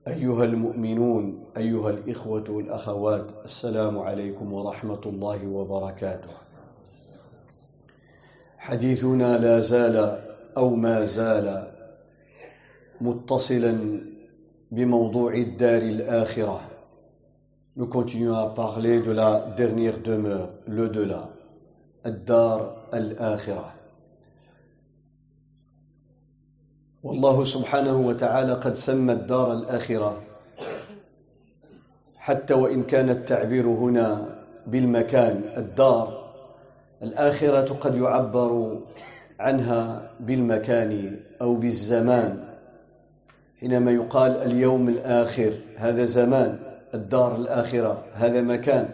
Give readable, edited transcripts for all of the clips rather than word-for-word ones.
أيها المؤمنون أيها الإخوة والأخوات السلام عليكم ورحمة الله وبركاته. حديثنا لا زال أو ما زال متصلا بموضوع الدار الآخرة. Nous continuons à parler de la dernière demeure, l'au-delà, الدار الآخرة. والله سبحانه وتعالى قد سمى الدار الآخرة حتى وإن كان التعبير هنا بالمكان. الدار الآخرة قد يعبر عنها بالمكان أو بالزمان. حينما يقال اليوم الآخر هذا زمان، الدار الآخرة هذا مكان،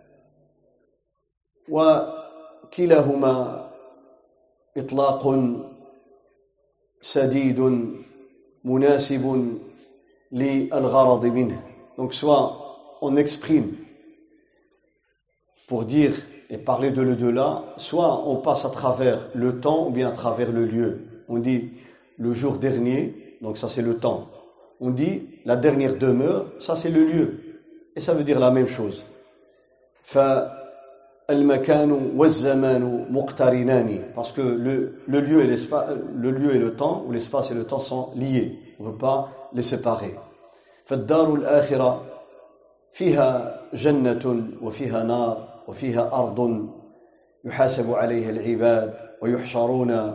وكلاهما إطلاق سديد مناسب للغرض منه. Donc soit on exprime pour dire et parler de l'au-delà, soit on passe à travers le temps ou bien à travers le lieu. On dit le jour dernier, donc ça c'est le temps. On dit la dernière demeure, ça c'est le lieu. Et ça veut dire la même chose. فالمكان والزمان مقترنان, parce que le lieu et l'espace, le lieu et le temps, ou l'espace et le temps sont liés. On ne peut pas les séparer. فالدار الآخرة فيها جنة وفيها نار وفيها أرض يحاسب عليها العباد ويحشرون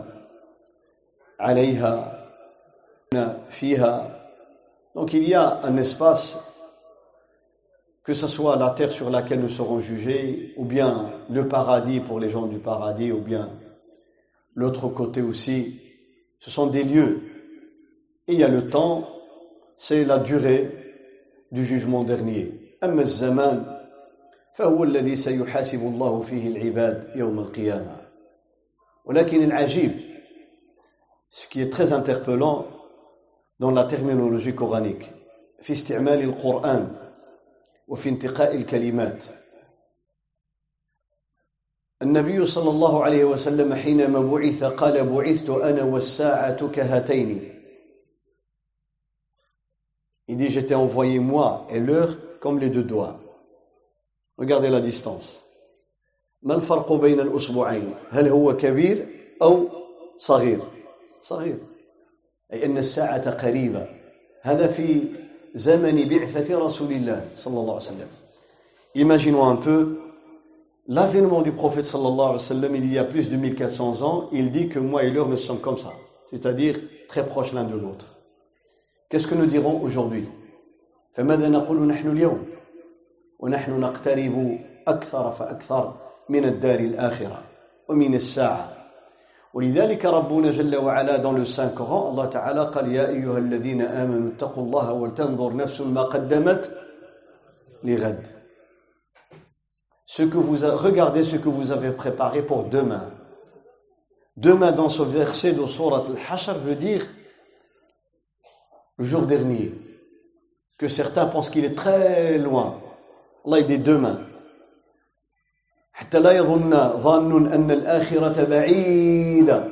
عليها فيها. Donc il y a un espace, que ce soit la terre sur laquelle nous serons jugés, ou bien le paradis pour les gens du paradis, ou bien l'autre côté aussi, ce sont des lieux. Et il y a le temps, c'est la durée du jugement dernier. أما الزمان فهو الذي سيحاسب الله فيه العباد يوم القيامة. ولكن العجيب, ce qui est très interpellant dans la terminologie coranique, في استعمال القرآن وفي انتقاء الكلمات. النبي صلى الله عليه وسلم حينما بعث قال بعثت أنا والساعة كهاتين. Il dit j'étais envoyé moi et l'heure comme les deux doigts. Regardez la distance. ما الفرق بين الأصبعين؟ هل هو كبير أو صغير؟ صغير. أي أن الساعة قريبة. هذا في زمن بعثة رسول الله صلى الله عليه وسلم. Imaginons un peu l'avènement du prophète sallallahu alayhi wa sallam il y a plus de 1400 ans. Il dit que moi et l'heure nous sommes comme ça, c'est-à-dire très proches l'un de l'autre. Qu'est-ce que nous dirons aujourd'hui? فماذا نقول نحن اليوم ونحن نقترب أكثر فأكثر من الدار الآخرة ومن الساعة. ولذلك ربنا جل وعلا dans le Saint-Coran, Allah Ta'ala قال يا أيها الذين آمنوا اتقوا الله ولتنظر نفس ما قدمت لغد. Regardez ce que vous avez préparé pour demain. Demain dans ce verset de Sourate Al-Hashr veut dire le jour dernier, que certains pensent qu'il est très loin. Allah dit demain. حتى لا يظن ظان أن الآخرة بعيدة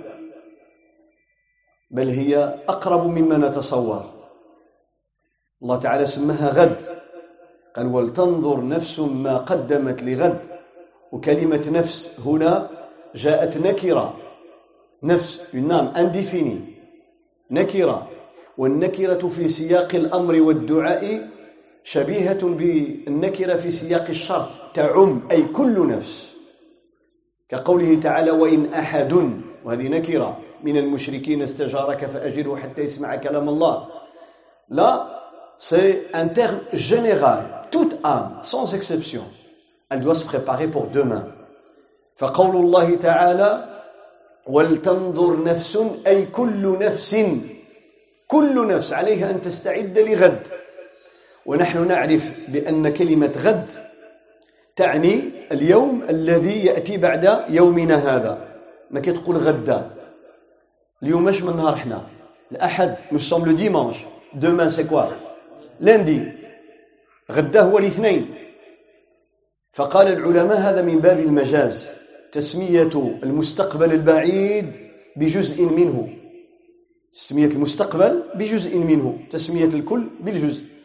بل هي أقرب مما نتصور. الله تعالى سماها غد, قال ولتنظر نفس ما قدمت لغد. وكلمة نفس هنا جاءت نكرة. نفس une âme indéfinie, نكرة. والنكرة في سياق الأمر والدعاء شبيهة بالنكرة في سياق الشرط, تعم أي كل نفس, كقوله تعالى وإن أحد, وهذه نكرة, من المشركين استجارك فأجره حتى يسمع كلام الله. Là, c'est un terme général. Toute âme, sans exception, elle doit se préparer pour demain. فقول الله تعالى ولتنظر نفس أي كل نفس, كل نفس عليها أن تستعد لغد. ونحن نعرف بأن كلمة غد تعني اليوم الذي يأتي بعد يومنا هذا. ما كتقول غدا, اليوم مش من نهار احنا الأحد, nous sommes le dimanche. Demain c'est quoi? Lundi. غدا هو الاثنين. فقال العلماء هذا من باب المجاز, تسمية المستقبل البعيد بجزء منه. تسمية المستقبل بجزء منه, تسمية الكل بالجزء.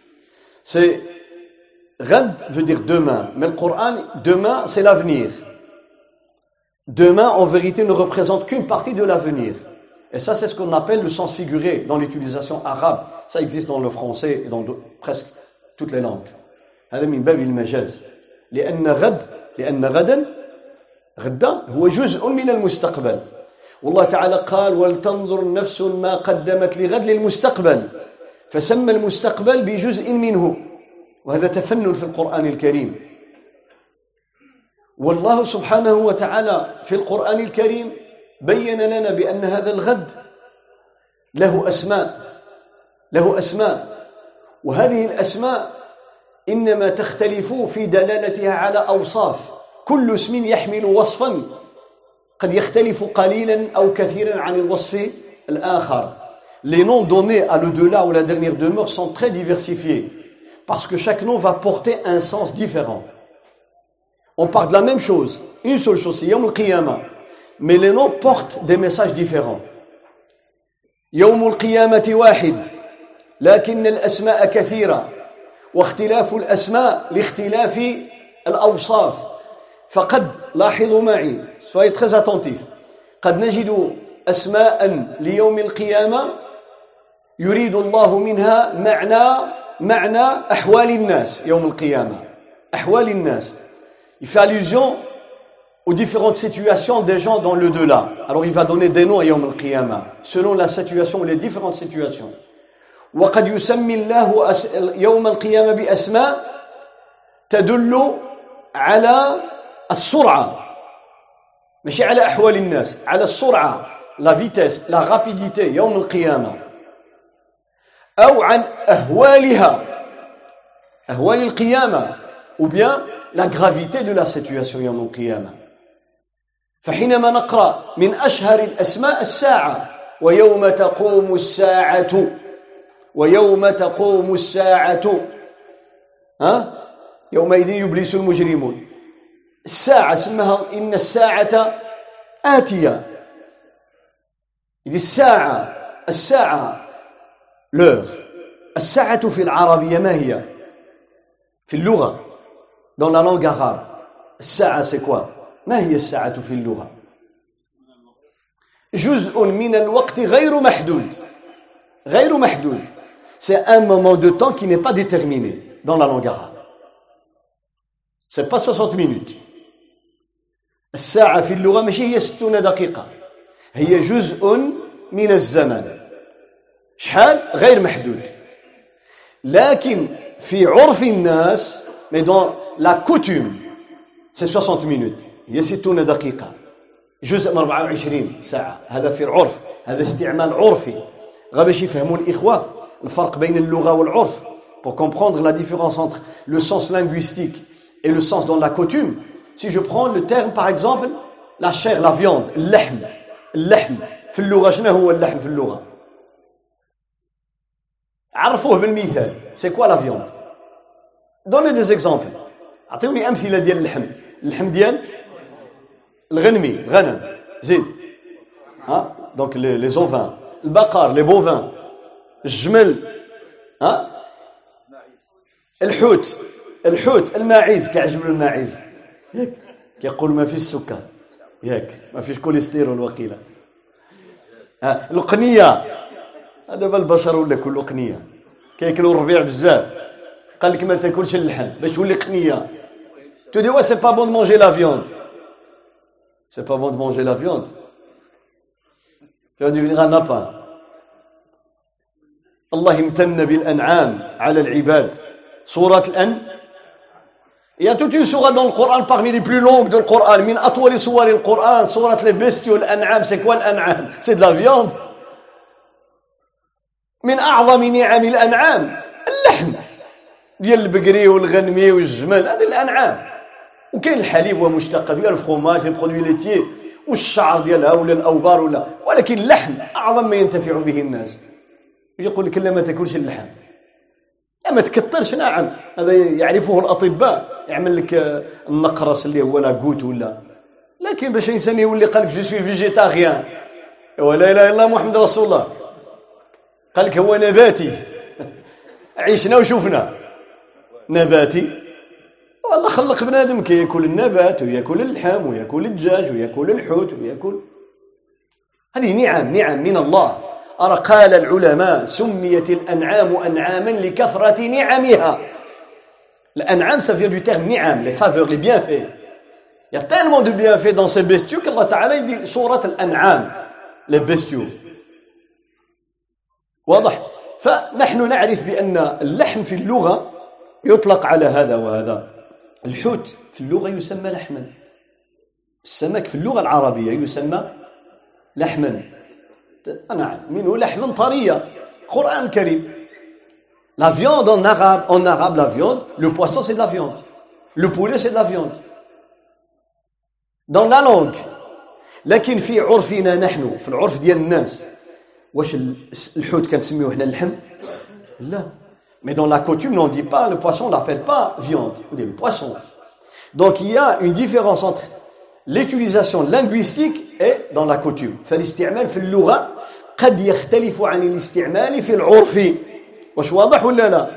C'est غد veut dire demain, mais le Coran, demain, c'est l'avenir. Demain, en vérité, ne représente qu'une partie de l'avenir. Et ça, c'est ce qu'on appelle le sens figuré dans l'utilisation arabe. Ça existe dans le français et dans presque toutes les langues. هذا من باب المجاز. لأن غدا هو جزء من المستقبل. والله تعالى قال ولتنظر نفس ما قدمت لغد للمستقبل. فسمى المستقبل بجزء منه. وهذا تفنن في القرآن الكريم. والله سبحانه وتعالى في القرآن الكريم بين لنا بأن هذا الغد له أسماء وهذه الأسماء إنما تختلف في دلالتها على أوصاف كل اسم يحمل وصفا قد يختلف قليلا أو كثيرا عن الوصف الآخر. Les noms donnés à l'au-delà ou la dernière demeure sont très diversifiés parce que chaque nom va porter un sens différent. On parle de la même chose, une seule chose, c'est Yawm al-Qiyamah. Mais les noms portent des messages différents. يوم القيامة واحد لكن الأسماء كثيرة واختلاف الأسماء لاختلاف الأوصاف. فقد لاحظوا معي soyez très attentifs قد نجد أسماء ليوم القيامة يريد الله منها معنى أحوال الناس يوم القيامة. أحوال الناس il fait allusion aux différentes situations des gens dans le delà. Alors il va donner des noms à Yawm al-Qiyamah selon la situation ou les différentes situations. وقد يسمي الله يوم القيامة بأسماء تدل على السرعة ماشي على أحوال الناس على السرعة la vitesse la rapidité يوم القيامة أو عن أهوال القيامة ou bien la gravité de la situation يوم القيامة. فحينما نقرأ من أشهر الأسماء الساعة ويوم تقوم الساعة يومئذ يبلس المجرمون. الساعة اسمها إن الساعة آتية. إذ الساعة l'heure. الساعة في العربية ما هي؟ في اللغة dans la langue arabe. الساعة c'est quoi؟ ما هي الساعة في اللغة؟ جزء من الوقت غير محدود. C'est un moment de temps qui n'est pas déterminé dans la langue arabe. C'est pas 60 minutes. الساعة في اللغة ماشي هي 60 دقيقة. هي جزء من الزمن. شحال؟ غير محدود. لكن في عرف الناس mais dans la coutume c'est 60 minutes. هي 60 دقيقة. جزء من 24 ساعة. هذا في العرف. هذا استعمال عرفي. باش يفهموا الإخوة الفرق بين اللغة والعرف pour comprendre la différence entre le sens linguistique et le sens dans la coutume. Si je prends le terme par exemple la chair, la viande, اللحم في اللغة شنو هو اللحم في اللغة؟ عرفوه بالمثال. C'est quoi la viande? Donnez des exemples. أعطوني أمثلة ديال اللحم ديال الغنم زيد donc les ovins البقر les bovins الجمل الحوت الماعز كيعجبوا الماعز ياك كيقول ما فيش سكر ياك ما فيش كوليسترول وقيله القنيه هذا البشر ولا كل قنيه كياكلوا الربيع بزاف قال لك ما تاكلش اللحم باش تولي قنيه tu dis ouais c'est pas bon de manger la viande c'est pas bon de manger la viande tu vas devenir un lapin. الله امتن بالأنعام على العباد. سورة الأن Il y a toute une sourate dans le Coran parmi les plus longues du Coran. من أطول سور القرآن سورة les bestiaux الأنعام. C'est quoi l'an'am? C'est de la viande. من أعظم نعم الأنعام اللحم ديال البقري والغنمي والجمل. هذه الأنعام. وكاين الحليب ومشتق ديال الفرماج البرودوي ليتيي والشعر ديالها ولا الأوبار ولا ولكن اللحم أعظم ما ينتفع به الناس. يقول لك لا ما تاكلش اللحم لا ما تكثرش. نعم هذا يعرفه الأطباء يعمل لك النقرس اللي هو لاغوت ولا لكن باش الانسان يولي قال لك جو سوي فيجيتاريان ولا اله الا الله محمد رسول الله قال لك هو نباتي عيشنا وشوفنا نباتي، والله خلق بنادم كي ياكل النبات وياكل اللحم وياكل الدجاج وياكل الحوت وياكل. هذه نعم من الله. قال العلماء سميت الأنعام أنعاما لكثرة نعمها. الأنعام ça vient du terme نعم, les faveurs, les bienfaits. Il y a tellement de bienfaits dans ces bestiaux qu'Allah Ta'ala dit سورة الأنعام, les bestiaux. واضح؟ فنحن نعرف بأن اللحم في اللغة يطلق على هذا وهذا. الحوت في اللغة يسمى لحما. السمك في اللغة العربية يسمى لحما. نعم, منه لحم طرية. Coran الكريم. La viande en arabe la viande, le poisson c'est de la viande. Le poulet c'est de la viande. Dans la langue. لكن في عرفنا نحن, في العرف ديال الناس, واش الحوت كنسميوه حنا اللحم؟ لا. Mais dans la coutume, on ne dit pas, le poisson, on l'appelle pas viande, on dit le poisson. Donc il y a une différence entre l'utilisation linguistique et dans la coutume. فالاستعمال في اللغة قد يختلف عن الاستعمال في العرف. واش واضح ولا لا؟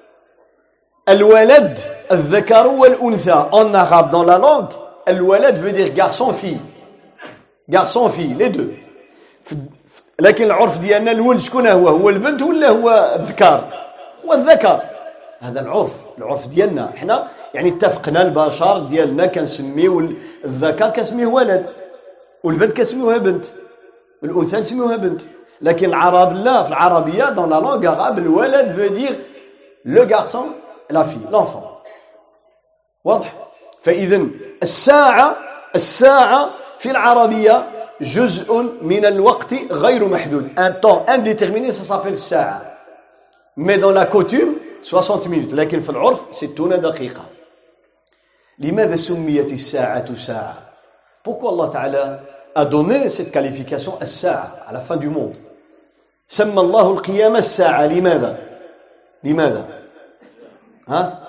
الولد الذكر والأنثى en arabe dans la langue, الولد veut dire garçon-fille. Garçon-fille, les deux. لكن العرف ديالنا الولد شكون هو البنت ولا هو الذكر؟ هو الذكر. هذا العرف ديالنا احنا, يعني اتفقنا البشر ديالنا كنسميو الذكر كنسميه ولد والبنت كنسميوها بنت والانثى نسميوها بنت. لكن العرب لا, في العربيه dans la langue arabe الولد veut dire le garçon, la fille, l'enfant. واضح؟ فاذا الساعه في العربيه جزء من الوقت غير محدود. Un temps indéterminé, ça s'appelle الساعه. Mais dans la coutume 60 minutes, لكن في العرف 60 دقيقة. لماذا سميت الساعة ساعة؟ Pourquoi Allah Ta'ala a donné cette qualification الساعة à la fin du monde? سمى الله القيامة الساعة. لماذا؟ ها؟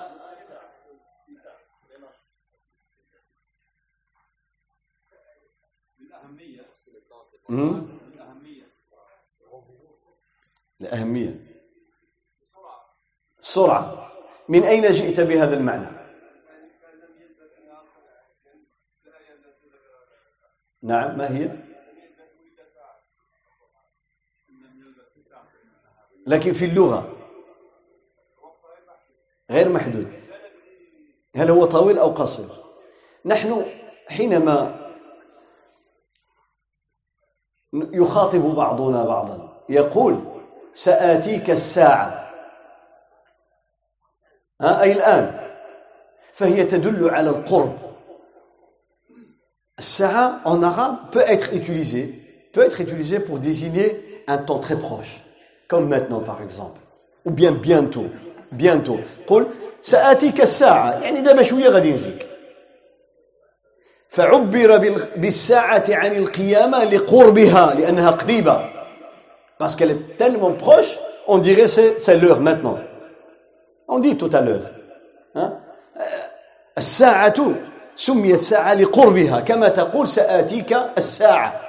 الأهمية. السرعة. من أين جئت بهذا المعنى؟ نعم, ما هي؟ لكن في اللغة غير محدود. هل هو طويل أو قصير؟ نحن حينما يخاطب بعضنا بعضا يقول سآتيك الساعة, أي الآن, فهي تدل على القرب. الساعة en arabe peut être utilisée pour désigner un temps très proche, comme maintenant par exemple, ou bien bientôt. قل سآتيك الساعة, يعني دابا شوية غادي نجيك. فعبر بالساعة عن القيامة لقربها, لأنها قريبة. Parce qu'elle est tellement proche, on dirait c'est l'heure maintenant. On dit tout à l'heure. الساعة سميت ساعة لقربها, كما تقول سآتيك الساعة.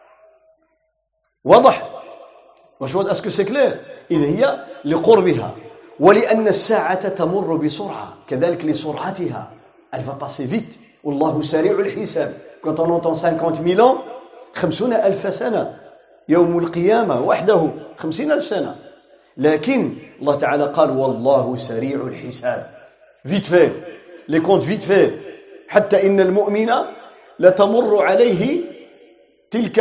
واضح؟ est-ce que c'est clair؟ إذا هي لقربها, ولأن الساعة تمر بسرعة, كذلك لسرعتها. Elle va passer vite. والله سريع الحساب. Quand on entend 50 000 ans, 50,000 سنة. يوم القيامة وحده 50,000 سنة. لكن الله تعالى قال والله سريع الحساب. Vite fait. Les comptes vite fait. حتى إن المؤمن لتمر عليه تلك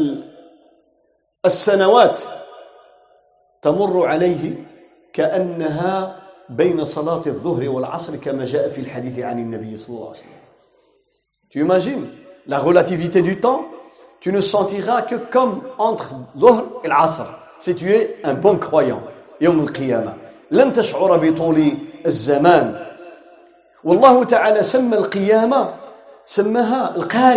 السنوات, تمر عليه كأنها بين صلاة الظهر والعصر, كما جاء في الحديث عن النبي صلى الله عليه وسلم. Tu imagines la relativité du temps? Tu ne sentiras que comme entre Dhuhr et l'Asr, si tu es un bon croyant. يوم القيامة لن تشعر بطول الزمان. والله تعالى سمى القيامة, سماها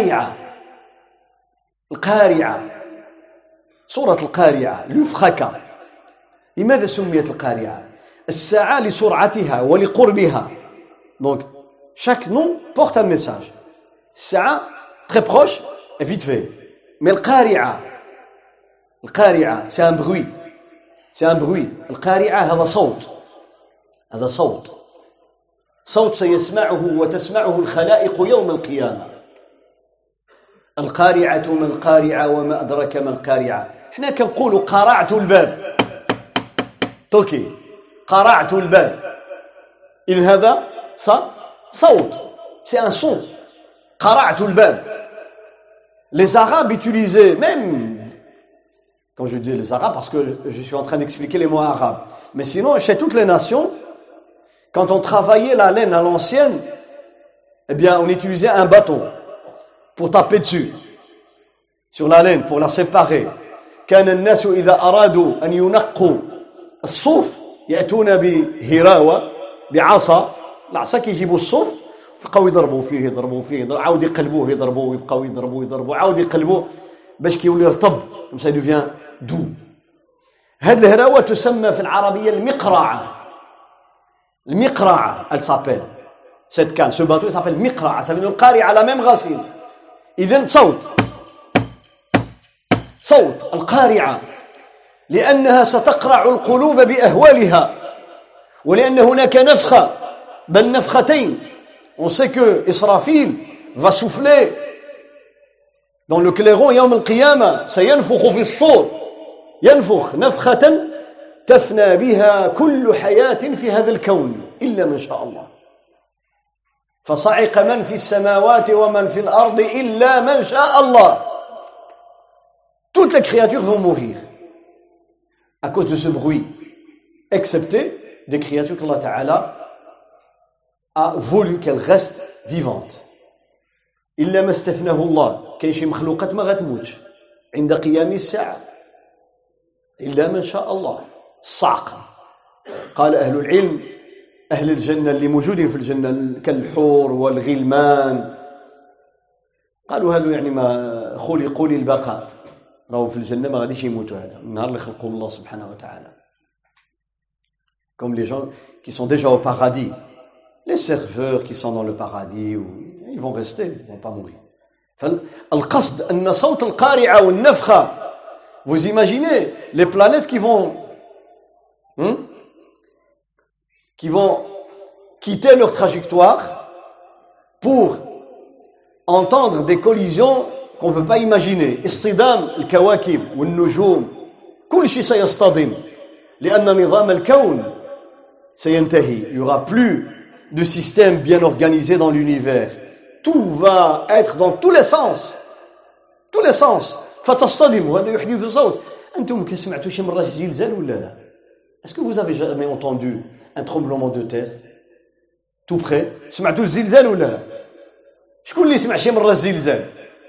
القارعة. سورة القارعة, l'Ufraka. لماذا سميت القارعة؟ الساعة لسرعتها ولقربها. Donc chaque nom porte un message. الساعة très proche et vite fait. Mais القارعة c'est un bruit. القارعة هذا صوت. صوت سيسمعه وتسمعه الخلائق يوم القيامة. القارعة ما القارعة وما أدرك ما القارعة. احنا كنقولوا قرعت الباب، توكي قرعت الباب، إذن هذا صوت، c'est un son. قرعت الباب. Les Arabes utilisaient, même quand je dis les Arabes parce que je suis en train d'expliquer les mots arabes, mais sinon chez toutes les nations, quand on travaillait la laine à l'ancienne, eh bien on utilisait un bâton pour taper dessus sur la laine pour la séparer. كان الناس إذا أرادوا أن ينقوا الصوف يأتون بهراوة بعصا، العصا كيجيبوا الصوف يبقاو يضربوا فيه عاود يقلبوه يضربوه يبقاو يضربوا عاود يقلبوه باش كيولي رطب comme ça devient doux. هذه الهراوة تسمى في العربية المقرعة elle s'appelle cette canne, ce bateau s'appelle مقرعة، ça veut dire القارعة la même racine. إذن صوت القارعة، لأنها ستقرع القلوب بأهوالها، ولأن هناك نفخة بل نفختين. On sait que Israfil va souffler dans le clairon يوم القيامة، سينفخ في الصور، ينفخ نفخة تفنى بها كل حياة في هذا الكون إلا من شاء الله. فصعق من في السماوات ومن في الأرض إلا من شاء الله. Toutes les créatures vont mourir à cause de ce bruit, excepté des créatures qu'Allah Ta'ala a voulu qu'elles restent vivantes. إلا ما استثناه الله، كاين شي مخلوقات ما غتموتش عند قيام الساعة إلا من شاء الله. الصعق، قال أهل العلم أهل الجنة اللي موجودين في الجنة كالحور والغلمان، قالوا هذو يعني ما خلقوا للبقاء، راهو في الجنة ما غاديش يموتوا هذا من نهار اللي خلقهم الله سبحانه وتعالى. Comme les gens qui sont déjà au paradis, les serveurs qui sont dans le paradis, ils vont rester, ils ne vont pas mourir. فالقصد أن صوت القارعة والنفخة، vous imaginez les planètes qui vont quitter leur trajectoire pour entendre des collisions qu'on ne peut pas imaginer. اصطدام الكواكب والنجوم، كل شيء سيصطدم لأن نظام الكون سينتهي. Il n'y aura plus de système bien organisé dans l'univers. Tout va être dans tous les sens. فتصطدم وهذا يحدث صوت. أنتم سمعتوا شي مرة زلزال ولا لا؟ Est-ce que vous avez jamais entendu un tremblement de terre tout près؟ سمعتوا الزلزال ولا لا؟ شكون اللي سمع شي مرة الزلزال؟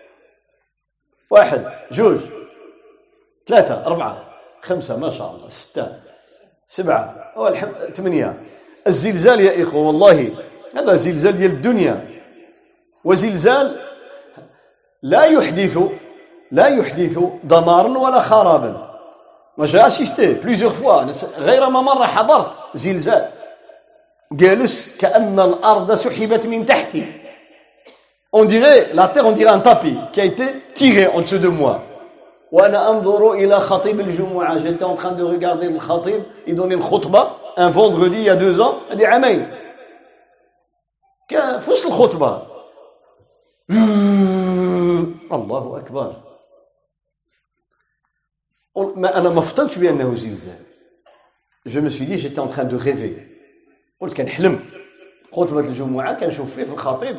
1 2 3 4 5 ما شاء الله 6 7 8. الزلزال يا إخوة والله هذا زلزال ديال الدنيا، وزلزال لا يحدث دمارا ولا خرابا. ما جا اسيستي plusieurs fois، غير ما مرة حضرت زلزال جالس كأن الأرض سحبت من تحتي. On dirait la terre, on dirait un tapis qui a été tiré en dessous de moi. وأنا أنظر إلى خطيب الجمعة، j'étais en train de regarder le khatib, il donnait le khutbah un vendredi il y a 2 ans، هذه عامين كان في وسط الخطبة الله أكبر. أنا ما فطنتش بأنه زلزال. Je me suis dit j'étais en train de rêver. قلت كان حلم. خطبة الجمعة كنشوف فيه في الخطيب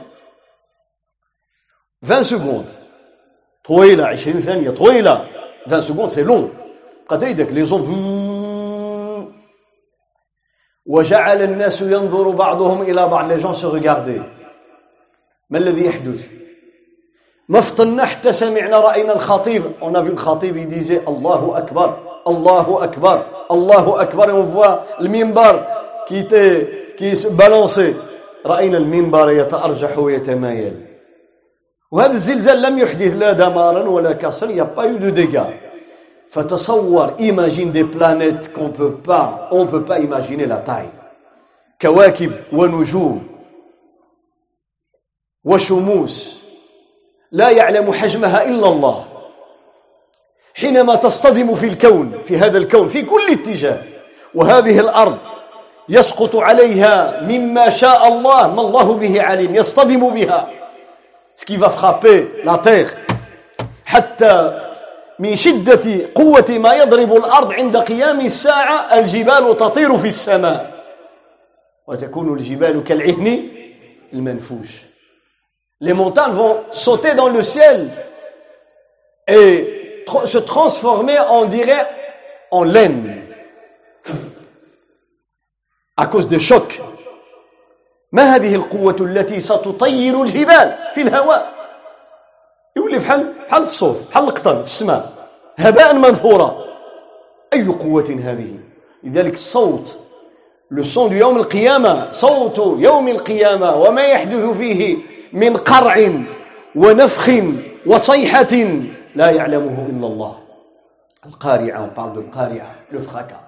20 secondes طويلة، 20 ثانية طويلة. 20 secondes c'est long. قد يدك les ondes. وجعل الناس ينظر بعضهم إلى بعض، les gens se regardaient. ما الذي يحدث؟ ما فطنا حتى سمعنا رأينا الخطيب. On a vu le khatib, il disait الله أكبر الله أكبر الله أكبر. Et on voit le minbar qui se balançait. رأينا المنبر يتأرجح ويتمايل. وهذا الزلزال لم يحدث لا دمارا ولا كسر، il n'y a pas eu de dégâts. فتصور imagine des planètes on peut pas imaginer la taille. كواكب ونجوم وشموس لا يعلم حجمها إلا الله. حينما تصطدم في الكون، في هذا الكون في كل اتجاه، وهذه الأرض يسقط عليها مما شاء الله ما الله به عليم يصطدم بها ce qui va frapper la terre حتى من شدة قوة ما يضرب الأرض عند قيام الساعة الجبال تطير في السماء وتكون الجبال كالعهن المنفوش. Les montagnes vont sauter dans le ciel et se transformer, on dirait, en laine à cause des chocs. ما هذه القوة التي ستطير الجبال في الهواء؟ يولي بحال الصوف بحال القطن في السماء هباء منثورا. أي قوة هذه؟ لذلك الصوت le son du يوم القيامة صوت يوم القيامة وما يحدث فيه من قرع ونفخ وصيحة لا يعلمه إلا الله. القارعة, on parle de القارعة, le fracas.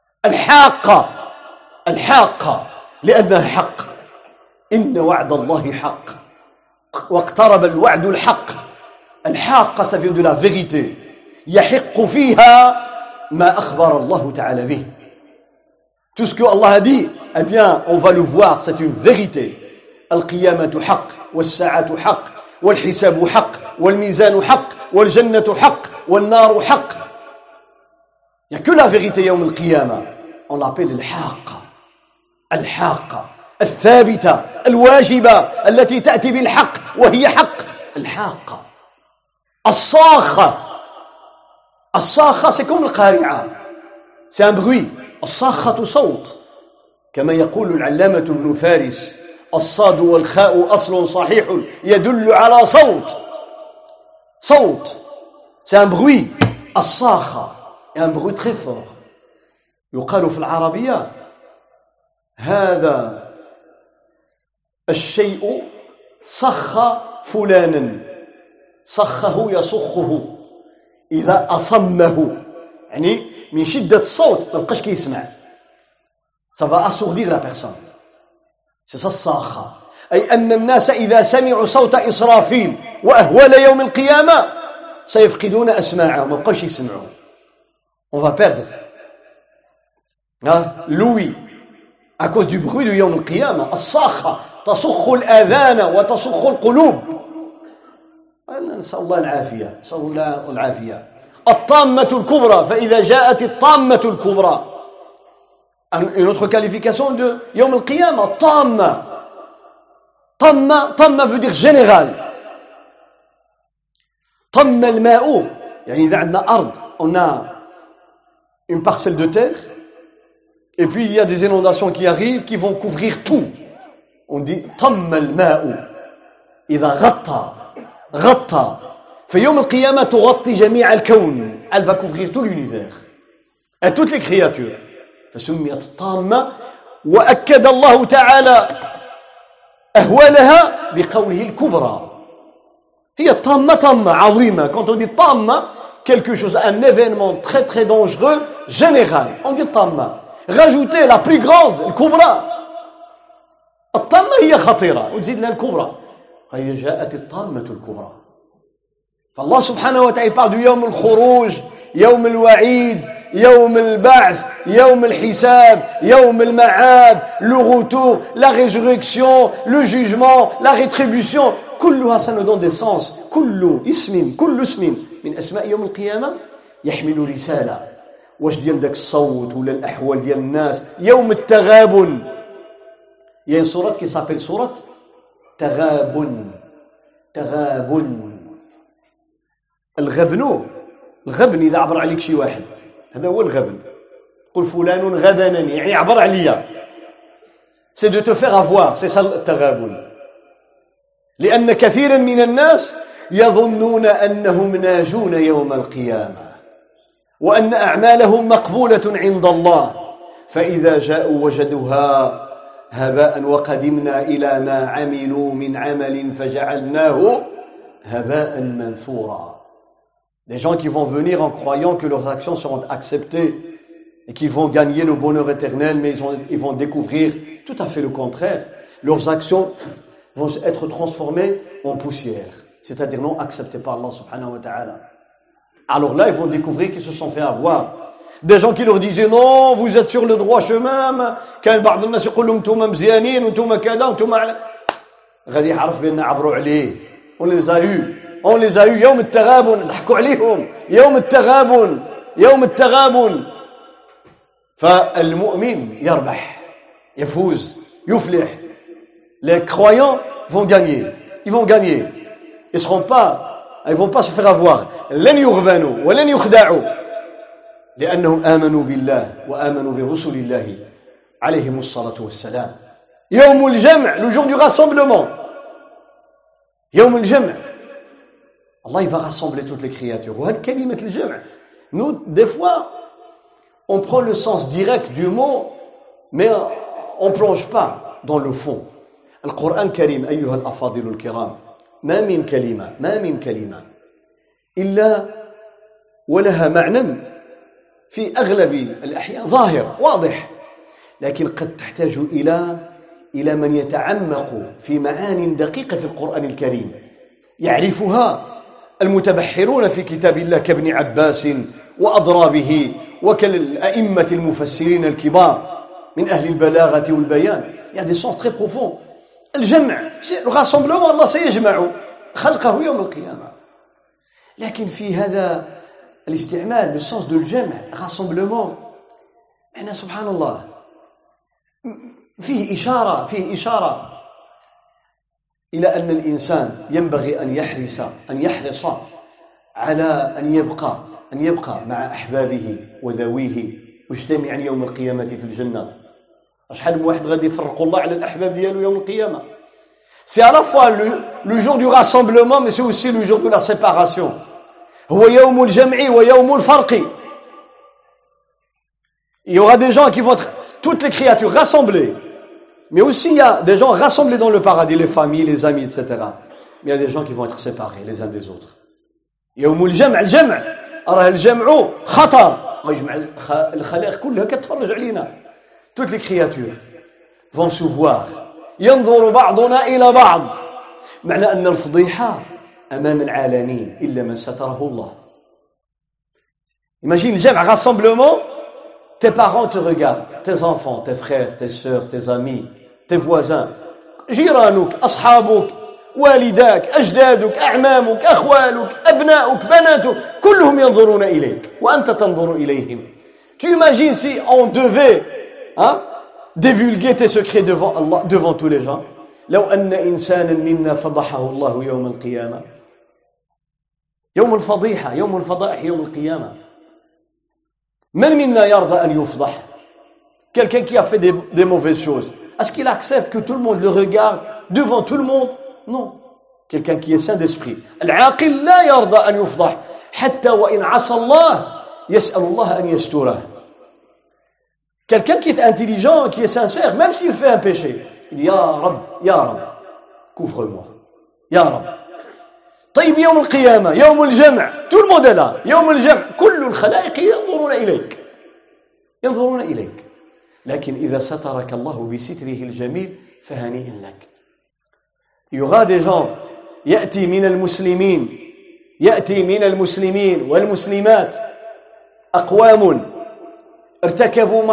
الحاقة لأنها حق. إن وعد الله حق واقترب الوعد الحق. الحاقة ça vient de la vérité. يحق فيها ما أخبر الله تعالى به. Tout ce que Allah a dit, eh bien, on va le voir, c'est une vérité. القيامة حق والساعة حق والحساب حق والميزان حق والجنة حق والنار حق. Il n'y a que la vérité يوم القيامة. On l'appelle الحاقة الثابتة الواجبة التي تأتي بالحق وهي حق. الحاقة الصاخة c'est comme القارعة, c'est un bruit. الصاخة صوت كما يقول العلامة ابن فارس الصاد والخاء أصل صحيح يدل على صوت c'est un bruit. الصاخة un bruit très fort. يقال في العربية هذا الشيء صخ فلانا صخه يصخه إذا أصمه يعني من شدة الصوت ما بقاش كيسمع ça va assourdir la personne. c'est ça الصاخة. أي أن الناس إذا سمعوا صوت إسرافيل وأهوال يوم القيامة سيفقدون أسماعهم ما بقاش يسمعوا. on va perdre l'ouïe à cause du bruit de يوم القيامة. الصاخة تصخ الآذان وتصخ القلوب. نسأل الله العافية. الطامة الكبرى فإذا جاءت الطامة الكبرى. Une autre qualification de يوم القيامة طامة veut dire général. طم الماء يعني إذا عندنا أرض on a une parcelle de terre et puis il y a des inondations qui arrivent qui vont couvrir tout. On dit طم الماء إذا غطى في يوم القيامة تغطي جميع الكون. Elle va couvrir tout l'univers et toutes les créatures. فسميت طامة وأكد الله تعالى أهوالها بقوله الكبرى. هي طامة عظيمة. Quand on dit طامة quelque chose, un événement très très dangereux général, on dit طامة. Rajoutez la plus grande الكبرى. الطامة هي خطيرة وتزيد لها الكبرى. هي جاءت الطامة الكبرى. فالله سبحانه وتعالى parle du يوم الخروج يوم الوعيد يوم البعث يوم الحساب يوم المعاد le retour la résurrection le jugement la rétribution كلها ça nous donne des sens. كل اسم من أسماء يوم القيامة يحمل رسالة. واش ديال داك الصوت ولا الأحوال ديال الناس. يوم التغابن. Il y a une sourate qui s'appelle sourate تغابن. الغبن إذا عبر عليك شي واحد هذا هو الغبن. قل فلان غبنني يعني عبر عليا. c'est de te faire avoir. c'est ça التغابن. لأن كثيرا من الناس يظنون أنهم ناجون يوم القيامة وأن أعمالهم مقبولة عند الله فإذا جاءوا وجدوها هباء وقدمنا إلى ما عملوا من عمل فجعلناه هباء منثورا. Des gens qui vont venir en croyant que leurs actions seront acceptées et qui vont gagner le bonheur éternel, mais ils vont découvrir tout à fait le contraire. Leurs actions vont être transformées en poussière, c'est-à-dire non acceptées par Allah subhanahu wa ta'ala. Alors là, ils vont découvrir qu'ils se sont fait avoir. Des gens qui leur disaient non, vous êtes sur le droit chemin. كان بعض الناس يقول لهم انتم مزيانين وانتم كذا وانتم غادي يعرف بان عبروا عليه. On les a eu يوم التغابن ضحكوا عليهم يوم التغابن. فالمؤمن يربح يفوز يفلح. Les croyants vont gagner. Ils vont gagner. Ils vont pas se faire avoir. لن يغبنوا ولن يخدعوا لأنهم آمنوا بالله وآمنوا برسل الله عليهم الصلاة والسلام. يوم الجمع, le jour du rassemblement. يوم الجمع. Allah il va rassembler toutes les créatures. وهذه كلمة الجمع. Nous, des fois, on prend le sens direct du mot, mais on ne plonge pas dans le fond. القرآن الكريم أيها الأفاضل الكرام ما من كلمة إلا ولها معنى في أغلب الأحيان ظاهر واضح، لكن قد تحتاج إلى من يتعمق في معان دقيقة في القرآن الكريم يعرفها المتبحرون في كتاب الله كابن عباس وأضرابه وكالأئمة المفسرين الكبار من أهل البلاغة والبيان. Il y a des sens très profonds. الجمع le rassemblement الله سيجمع خلقه يوم القيامة. لكن في هذا الاستعمال بالسنس de الجمع rassemblement معنى سبحان الله فيه إشارة إلى أن الإنسان ينبغي أن يحرص على أن يبقى مع أحبابه وذويه مجتمعا يوم القيامة في الجنة. شحال من واحد غادي يفرقوا الله على الأحباب ديالو يوم القيامة. C'est à la fois le jour du rassemblement, mais c'est aussi le jour de la séparation. هو يوم الجمع ويوم الفرق. Il y aura des gens qui vont être, toutes les créatures rassemblées. Mais aussi il y a des gens rassemblés dans le paradis, les familles, les amis, etc. Mais il y a des gens qui vont être séparés les uns des autres. يوم الجمع راه الجمع خطر. يجمع الخلائق كلها كتفرج علينا. Toutes les créatures vont se voir. ينظر بعضنا إلى بعض. معنى أن الفضيحة أمام العالمين إلا من ستره الله. Imagine الجمع rassemblement. Tes parents te regardent, tes enfants, tes frères, tes sœurs, tes amis, tes voisins, جيرانك, أصحابك, والداك, أجدادك, أعمامك, أخوالك, أبناؤك, بناتك, كلهم ينظرون إليك وأنت تنظر إليهم. Tu imagines si on devait divulguer tes secrets devant Allah, devant tous les gens. لو أن إنسانا منا فضحه الله يوم القيامة. يوم الفضيحة، يوم الفضائح، يوم القيامة. من منا يرضى أن يفضح؟ Quelqu'un qui a fait des mauvaises choses, est-ce qu'il accepte que tout le monde le regarde devant tout le monde? Non. Quelqu'un qui est saint d'esprit. العاقل لا يرضى أن يفضح حتى وإن عصى الله يسأل الله أن يستره. Quelqu'un qui est intelligent, qui est sincère, même s'il fait un péché, il dit يا رب couvre-moi يا رب. طيب يوم القيامة يوم الجمع tout le monde est là. يوم الجمع كل الخلائق ينظرون إليك لكن إذا سترك الله بستره الجميل فهنيئا لك. Il y aura des gens يأتي من المسلمين والمسلمات أقوام ارتكبوا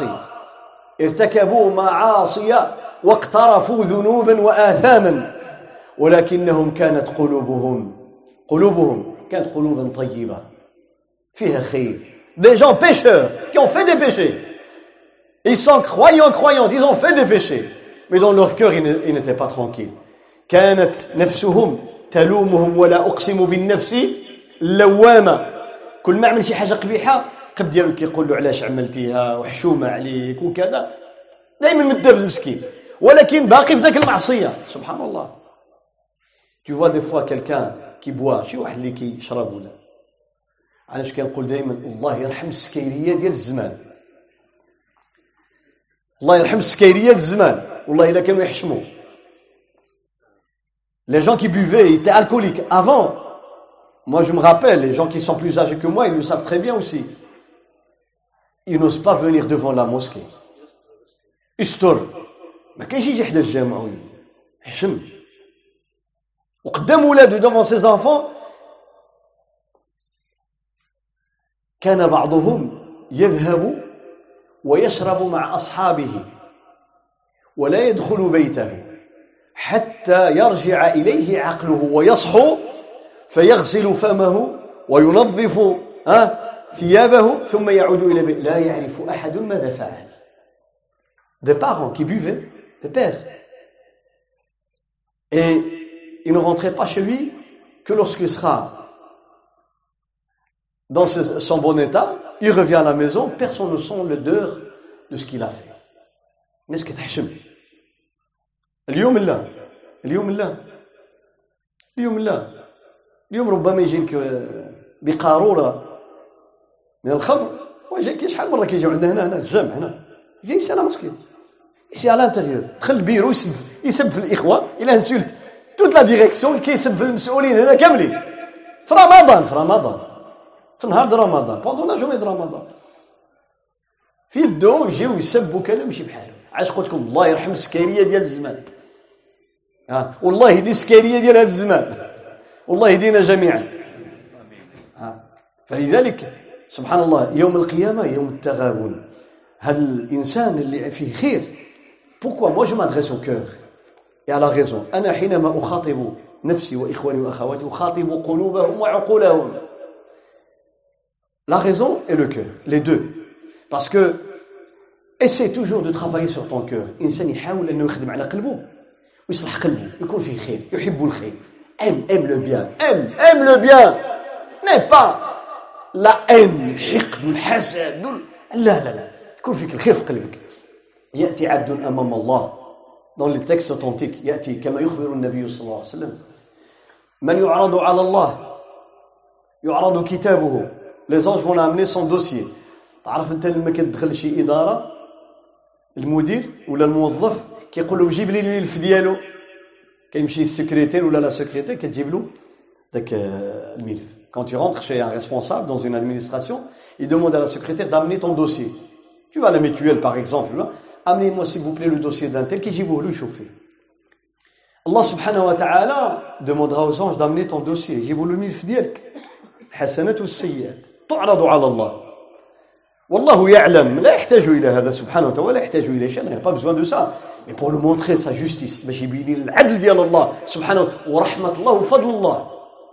معاصي واقترفوا ذنوبا وآثاما ولكنهم كانت قلوبهم كانت قلوبا طيبة فيها خير. Des gens pécheurs qui ont fait des péchés. Ils sont croyants, ils ont fait des péchés. Mais dans leur cœur, ils n'étaient pas tranquilles. كانت نفسهم تلومهم ولا أقسم بالنفس اللوامة. كل ما عمل شي حاجة قبيحة قد ديالو كيقول له علاش عملتيها وحشومة عليك وكذا. دائما متدبز مسكين. ولكن باقي في ذاك المعصية. سبحان الله. Tu vois des fois quelqu'un qui boit, شي واحد اللي كيشرب ولا. علاش كنقول دائما الله يرحم السكيرية ديال الزمان. الله يرحم السكيرية ديال الزمان. والله إلا كانوا يحشموا. Les gens qui buvaient, ils étaient alcooliques. Avant, moi je me rappelle, les gens qui sont plus âgés que moi, ils le savent très bien aussi. Ils n'osent pas venir devant la mosquée. استر. ما كاينش يجي حدا الجامع يحشم. وقدام ولاده devant ses enfants. كان بعضهم يذهب ويشرب مع أصحابه ولا يدخل بيته حتى يرجع إليه عقله ويصحو فيغسل فمه وينظف ثيابه ثم يعود إلى بيته. لا يعرف أحد ماذا فعل. Des parents qui buvaient, des pères. Et il ne rentrait pas chez lui que lorsqu'il sera dans son bon état, il revient à la maison, personne ne sent l'odeur de ce qu'il a fait. الناس كتحشم. اليوم لا. اليوم لا. اليوم لا. اليوم ربما يجيك بقارورة من الخمر ويجيك شحال مرة كيجيو عندنا هنا في الجامع هنا. جاي سلام مسكين. Ici à l'intérieur. دخل البيرو يسب في الإخوة. Il insulte toute la direction كيسب في المسؤولين هنا كاملين. في رمضان في نهار رمضان. Pendant la journée de Ramadan. في يدو يجيو يسبوا كلام ماشي بحاله. عاش قلت لكم الله يرحم السكريه ديال الزمان. والله يهدي السكريه ديال هذا الزمان. والله يهدينا جميعا. فلذلك سبحان الله يوم القيامه يوم التغابن. هذا الانسان اللي فيه خير. Pourquoi moi je m'adresse au cœur et à la raison. أنا حينما أخاطب نفسي وإخواني وأخواتي أخاطب قلوبهم وعقولهم. La raison et le cœur, les deux. Parce que essaie toujours de travailler sur ton cœur. الإنسان يحاول أنه يخدم على قلبه ويصلح قلبه يكون فيه خير يحب الخير. aime le bien. aime le bien. N'est pas la haine الحقد والحسد لا يكون فيك الخير في قلبك. يأتي عبد أمام الله dans les textes authentiques يأتي كما يخبر النبي صلى الله عليه وسلم من يعرض على الله يعرض كتابه. les anges vont l'amener son dossier. تعرف انت لما كتدخل شي اداره المدير ولا الموظف كيقول له جيب لي الملف ديالو كيمشي السكرتير ولا لا سكرتير كتجيب له داك الملف. quand tu rentres chez un responsable dans une administration il demande à la secrétaire d'amener ton dossier. Tu vas à la mutuelle par exemple là, amenez-moi s'il vous plaît le dossier d'un tel كيجيبوه له يشوف فيه. Allah subhanahu wa ta'ala demandera aux anges d'amener ton dossier يجيبوا له الملف ديالك الحسنات والسيئات تعرض على الله. والله يعلم لا يحتاج إلى هذا سبحانه وتعالى ولا يحتاج إلى شيء. Il n'y a pas besoin de ça. Mais pour lui montrer sa justice باش يبين العدل ديال الله سبحانه ورحمة الله وفضل الله.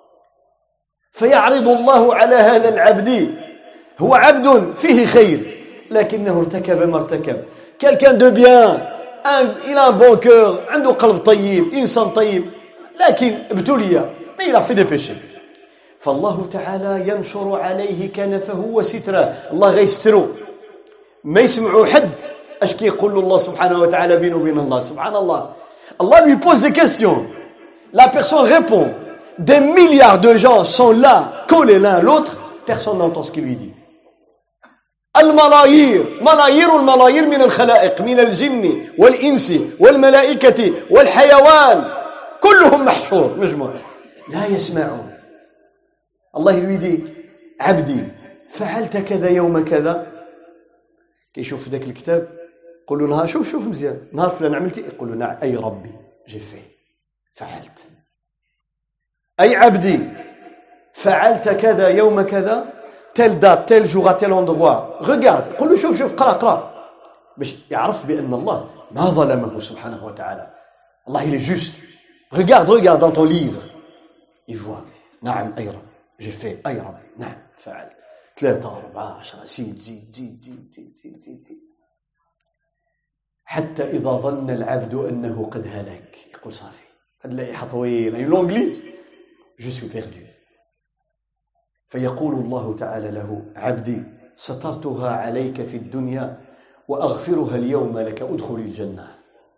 فيعرض الله على هذا العبد هو عبد فيه خير لكنه ارتكب ما ارتكب. quelqu'un de bien il a un bon cœur عنده قلب طيب إنسان طيب لكن ابتلي mais il a fait des péchés. فالله تعالى ينشر عليه كنفه وستره. الله غيسترو ما يسمعوا حد اش كيقول له الله سبحانه وتعالى بينه وبين الله. سبحان الله. Allah lui pose des questions. La personne répond. Des milliards de gens sont là, collés l'un à l'autre. Personne n'entend ce qu'il lui dit. الملايير الملايير من الخلائق من الجن والإنس والملائكة والحيوان كلهم محشور مجموع لا يسمعون. الله lui dit عبدي فعلت كذا يوم كذا كيشوف في ذاك الكتاب يقول له نهار شوف مزيان نهار فلان عملتي يقول له نعم أي ربي j'ai fait فعلت. أي عبدي فعلت كذا يوم كذا telle date tel jour à tel endroit regarde يقول له شوف قرأ باش يعرف بأن الله ما ظلمه سبحانه وتعالى. الله il est juste. regarde dans ton livre il voit نعم أي رب j'ai fait أي رب نعم فعل 3 4 10 زيد حتى إذا ظن العبد أنه قد هلك يقول صافي هاد اللائحة طويلة لونجليز je suis perdu. فيقول الله تعالى له عبدي سترتها عليك في الدنيا وأغفرها اليوم لك ادخل الجنة.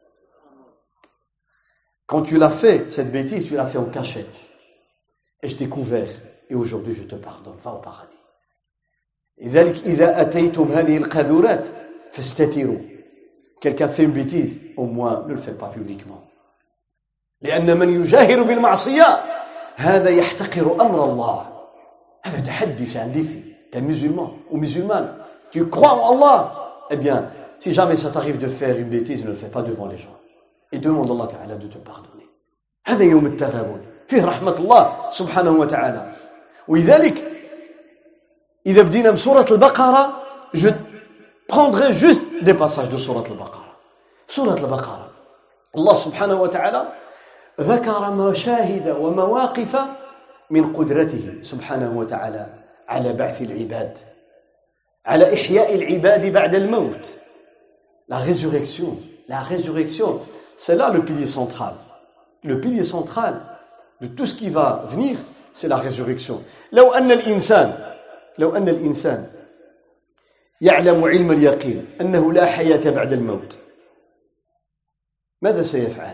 Quand tu l'as fait cette bêtise tu l'as fait en cachette et je t'ai couvert et aujourd'hui je te pardonne va au paradis. لذلك إذا أتيتم هذه القاذورات فاستتروا. quelqu'un fait une bêtise au moins ne le faites pas publiquement. لأن من يجاهر بالمعصية هذا يحتقر أمر الله. هذا تحدي c'est un défi. Tu es musulman ou musulmane tu crois en Allah eh bien si jamais ça t'arrive de faire une bêtise ne le fais pas devant les gens et demande Allah Ta'ala de te pardonner. هذا يوم التغابن فيه رحمة الله سبحانه وتعالى. ولذلك إذا بدينا بسورة البقرة je prendrai juste des passages de Surat al-Baqarah. Surat al-Baqarah, Allah subhanahu wa ta'ala ذكر مشاهد ومواقف من قدرته سبحانه وتعالى على بعث العباد، على إحياء العباد بعد الموت. La résurrection, c'est là le pilier central. Le pilier central de tout ce qui va venir, c'est la résurrection. لو أن الإنسان يعلم علم اليقين أنه لا حياة بعد الموت، ماذا سيفعل؟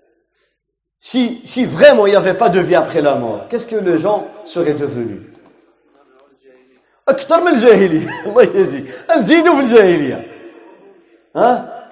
Si vraiment il n'y avait pas de vie après la mort, qu'est-ce que les gens seraient devenus? أكثر من الجاهلية. الله يجزيك، نزيدوا في الجاهلية. ها؟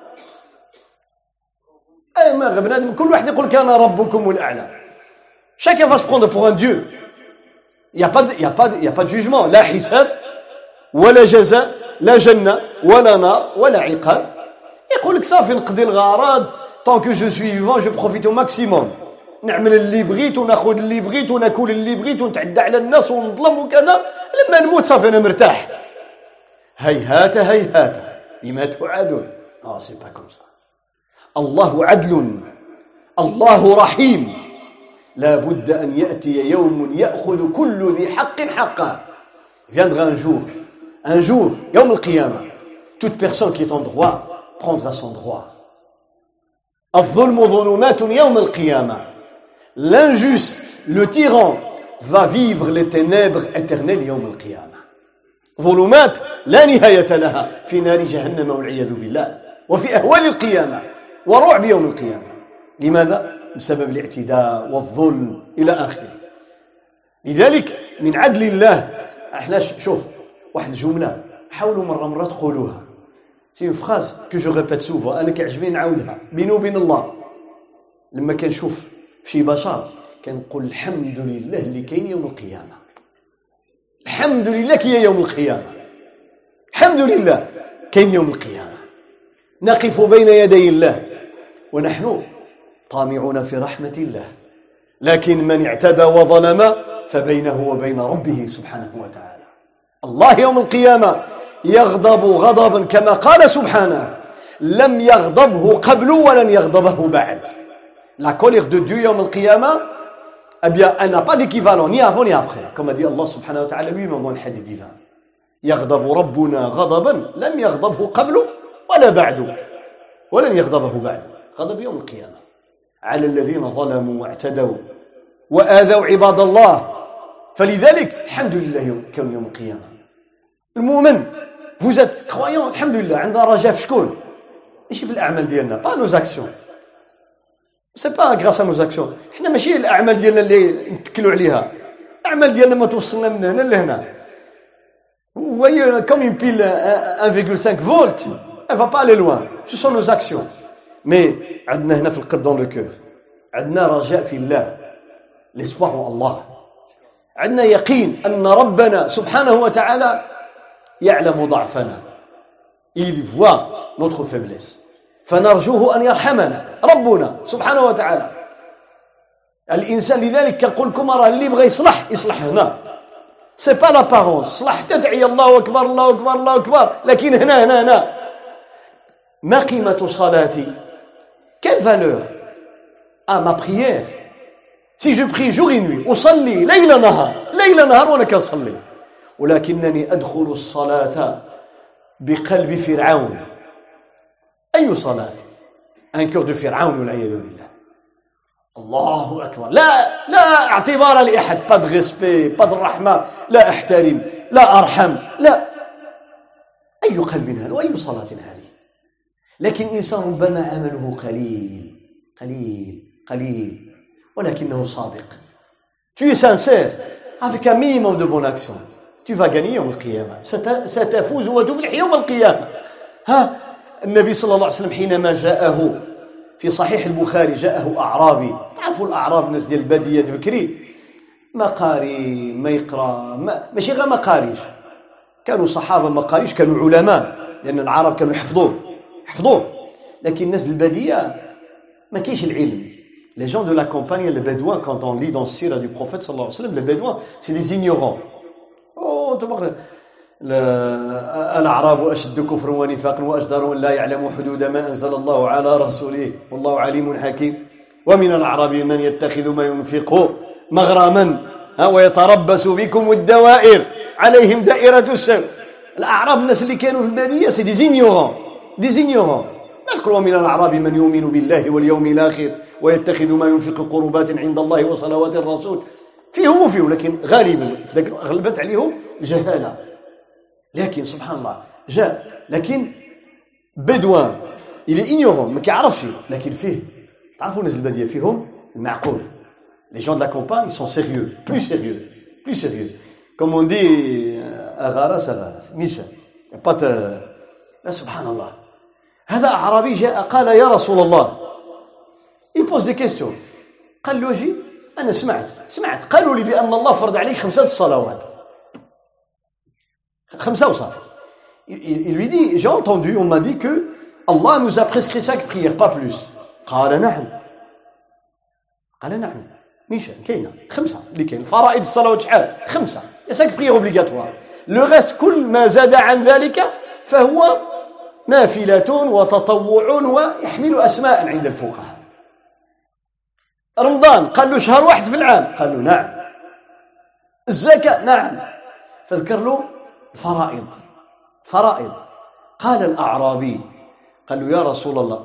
أي ما بنادم كل واحد يقول كان ربكم الأعلى. Chacun va se prendre pour un dieu. Il n'y a pas de jugement, لا حساب ولا جزاء، لا جنة ولا نار ولا عقاب. يقول لك صافي نقضي الغرض، tant que je suis vivant je profite au maximum. نعمل اللي بغيت وناخذ اللي بغيت وناكل اللي بغيت ونتعدى على الناس ونظلم وكذا، لما نموت صافي انا مرتاح. هيهات لما توعدون. سي با كوم سا. الله عدل، الله رحيم، لا بد ان ياتي يوم ياخذ كل ذي حق حقه. Viendra un jour يوم القيامه، toute personne qui est en droit prendra son droit. الظلم ظلمات يوم القيامة. L'injuste, le tyran, va vivre les ténèbres éternelles يوم القيامة. ظلمات لا نهاية لها في نار جهنم والعياذ بالله، وفي أهوال القيامة ورعب يوم القيامة. لماذا؟ بسبب الاعتداء والظلم إلى آخره. لذلك من عدل الله، احنا شوف واحد جملة حاولوا مرة تقولوها. C'est une phrase que je répète souvent، أنا كيعجبني نعاودها بيني وبين الله. لما كنشوف شي بشر كنقول الحمد لله اللي كاين يوم القيامة. الحمد لله كاين يوم القيامة. الحمد لله كاين يوم القيامة. نقف بين يدي الله ونحن طامعون في رحمة الله، لكن من اعتدى وظلم فبينه وبين ربه سبحانه وتعالى. الله يوم القيامة يغضب غضبا كما قال سبحانه لم يغضبه قبل ولن يغضبه بعد. La colère de Dieu يوم القيامة, eh bien, elle n'a pas d'équivalent ni avant ni après, comme a dit Allah subhanahu wa ta'ala lui-même dans le hadith divin. يغضب ربنا غضبا لم يغضبه قبل ولا بعد ولن يغضبه بعد. غضب يوم القيامة على الذين ظلموا واعتدوا وآذوا عباد الله. فلذلك الحمد لله كون يوم القيامة. المؤمن vous êtes croyant الحمد لله، عندنا رجاء في شكون؟ ماشي في الأعمال ديالنا، pas nos actions. C'est pas grâce à nos actions. احنا ماشي الأعمال ديالنا اللي نتكلوا عليها، الأعمال ديالنا ما توصلنا من هنا لهنا. Vous voyez comme une pile 1,5 volts, elle va pas aller loin. Ce sont nos actions. Mais عندنا هنا في القلب dans le cœur. عندنا رجاء في الله، l'espoir en Allah. عندنا يقين أن ربنا سبحانه وتعالى يعلم ضعفنا. Il voit notre faiblesse. فنرجوه أن يرحمنا ربنا سبحانه وتعالى. الإنسان لذلك كنقول لكم راه اللي بغى يصلح هنا. C'est pas l'apparence. صلح تدعي الله أكبر الله أكبر الله أكبر، لكن هنا ما قيمة صلاتي؟ Quelle valeur a ma prière? Si je prie jour et nuit أصلي ليل نهار وأنا كنصلي، ولكنني أدخل الصلاة بقلب فرعون. أي صلاة؟ un cœur de فرعون والعياذ بالله. الله أكبر. لا اعتبار لأحد، pas de respect، pas de رحمة، لا أحترم، لا أرحم، لا. أي قلب هذا وأي صلاة هذه؟ لكن إنسان ربما عمله قليل ولكنه صادق. Tu es sincère avec un minimum de bonne action, tu vas gagner يوم القيامة. ستفوز وتفلح يوم القيامة. النبي صلى الله عليه وسلم حينما جاءه في صحيح البخاري جاءه أعرابي. تعرفوا الأعراب الناس ديال البادية بكري، ما قاري ما يقرأ، ماشي غير ما قاريش، كانوا صحابة ما قاريش، كانوا علماء، لأن العرب كانوا يحفظون. لكن الناس البادية ما كاينش العلم. Les gens de la campagne, les bédouins, quand on lit dans le sira du prophète sallallahu alayhi wa sallam, les bédouins, c'est des ignorants. الأعراب أشد كفرا ونفاقا وأجدر أن لا يعلموا حدود ما أنزل الله على رسوله والله عليم حكيم. ومن الأعراب من يتخذ ما ينفق مغراما ويتربص بكم الدوائر عليهم دائرة السوء. الأعراب الناس اللي كانوا في البادية سي دي زينيورون. نذكر من الأعراب من يؤمن بالله واليوم الآخر ويتخذ ما ينفق قربات عند الله وصلوات الرسول. فيهم وفيهم، لكن غالبا غلبت عليهم الجهالة. لكن سبحان الله جاء، لكن بدوان إلي إنيورون ما كيعرفش، لكن فيه تعرفوا الناس البادية فيهم المعقول. Les gens de la campagne ils sont sérieux, plus sérieux. Comme on dit أغارس ميشا لا سبحان الله. هذا أعرابي جاء قال يا رسول الله، il pose des questions. قال له اجي أنا سمعت قالوا لي بأن الله فرض عليك 5 صلوات، 5 وصافي. Il lui dit j'ai entendu, on m'a dit que Allah nous a prescrit 5 prières, pas plus. قال نعم ميشا كاينه 5 اللي كاين فرائض الصلوات شحال 5 5 prières obligatoires. Le reste كل ما زاد عن ذلك فهو نافلة وتطوع ويحمل أسماء عند الفقهاء. رمضان قال له شهر واحد في العام، قال له نعم. الزكاة نعم. فذكر له فرائض. قال الأعرابي قال له يا رسول الله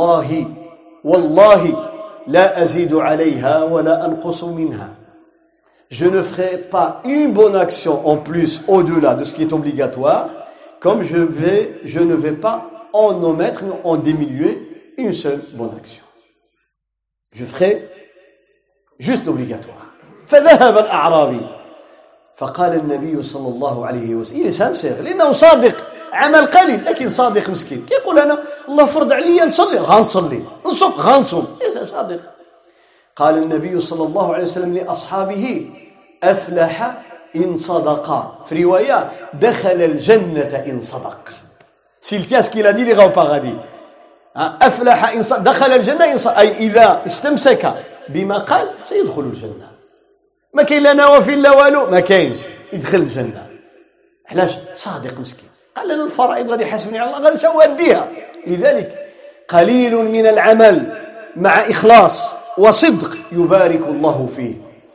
والله لا أزيد عليها ولا أنقص منها. Je ne ferai pas une bonne action en plus au-delà de ce qui est obligatoire, comme je ne vais pas en omettre, en diminuer une seule bonne action. Je ferai juste l'obligatoire. فذهب الأعرابي فقال النبي صلى الله عليه وسلم، il est sincère لأنه صادق، عمل قليل لكن صادق مسكين. كيقول أنا الله فرض علي نصلي غنصلي، نصوم غنصوم، صادق. قال النبي صلى الله عليه وسلم لأصحابه أفلح إن صدقا، في رواية دخل الجنة إن صدق. S'il tient ce qu'il a dit, il ira au paradis. أفلح إن صدق، دخل الجنة إن صدق، أي إذا استمسك بما قال سيدخل الجنة. ما كاين لا نوافل لا والو، ما كاينش يدخل الجنة. علاش؟ صادق مسكين. قال لنا الفرائض غادي يحاسبني على الله، غادي سأؤديها. لذلك قليل من العمل مع إخلاص وصدق يبارك الله فيه.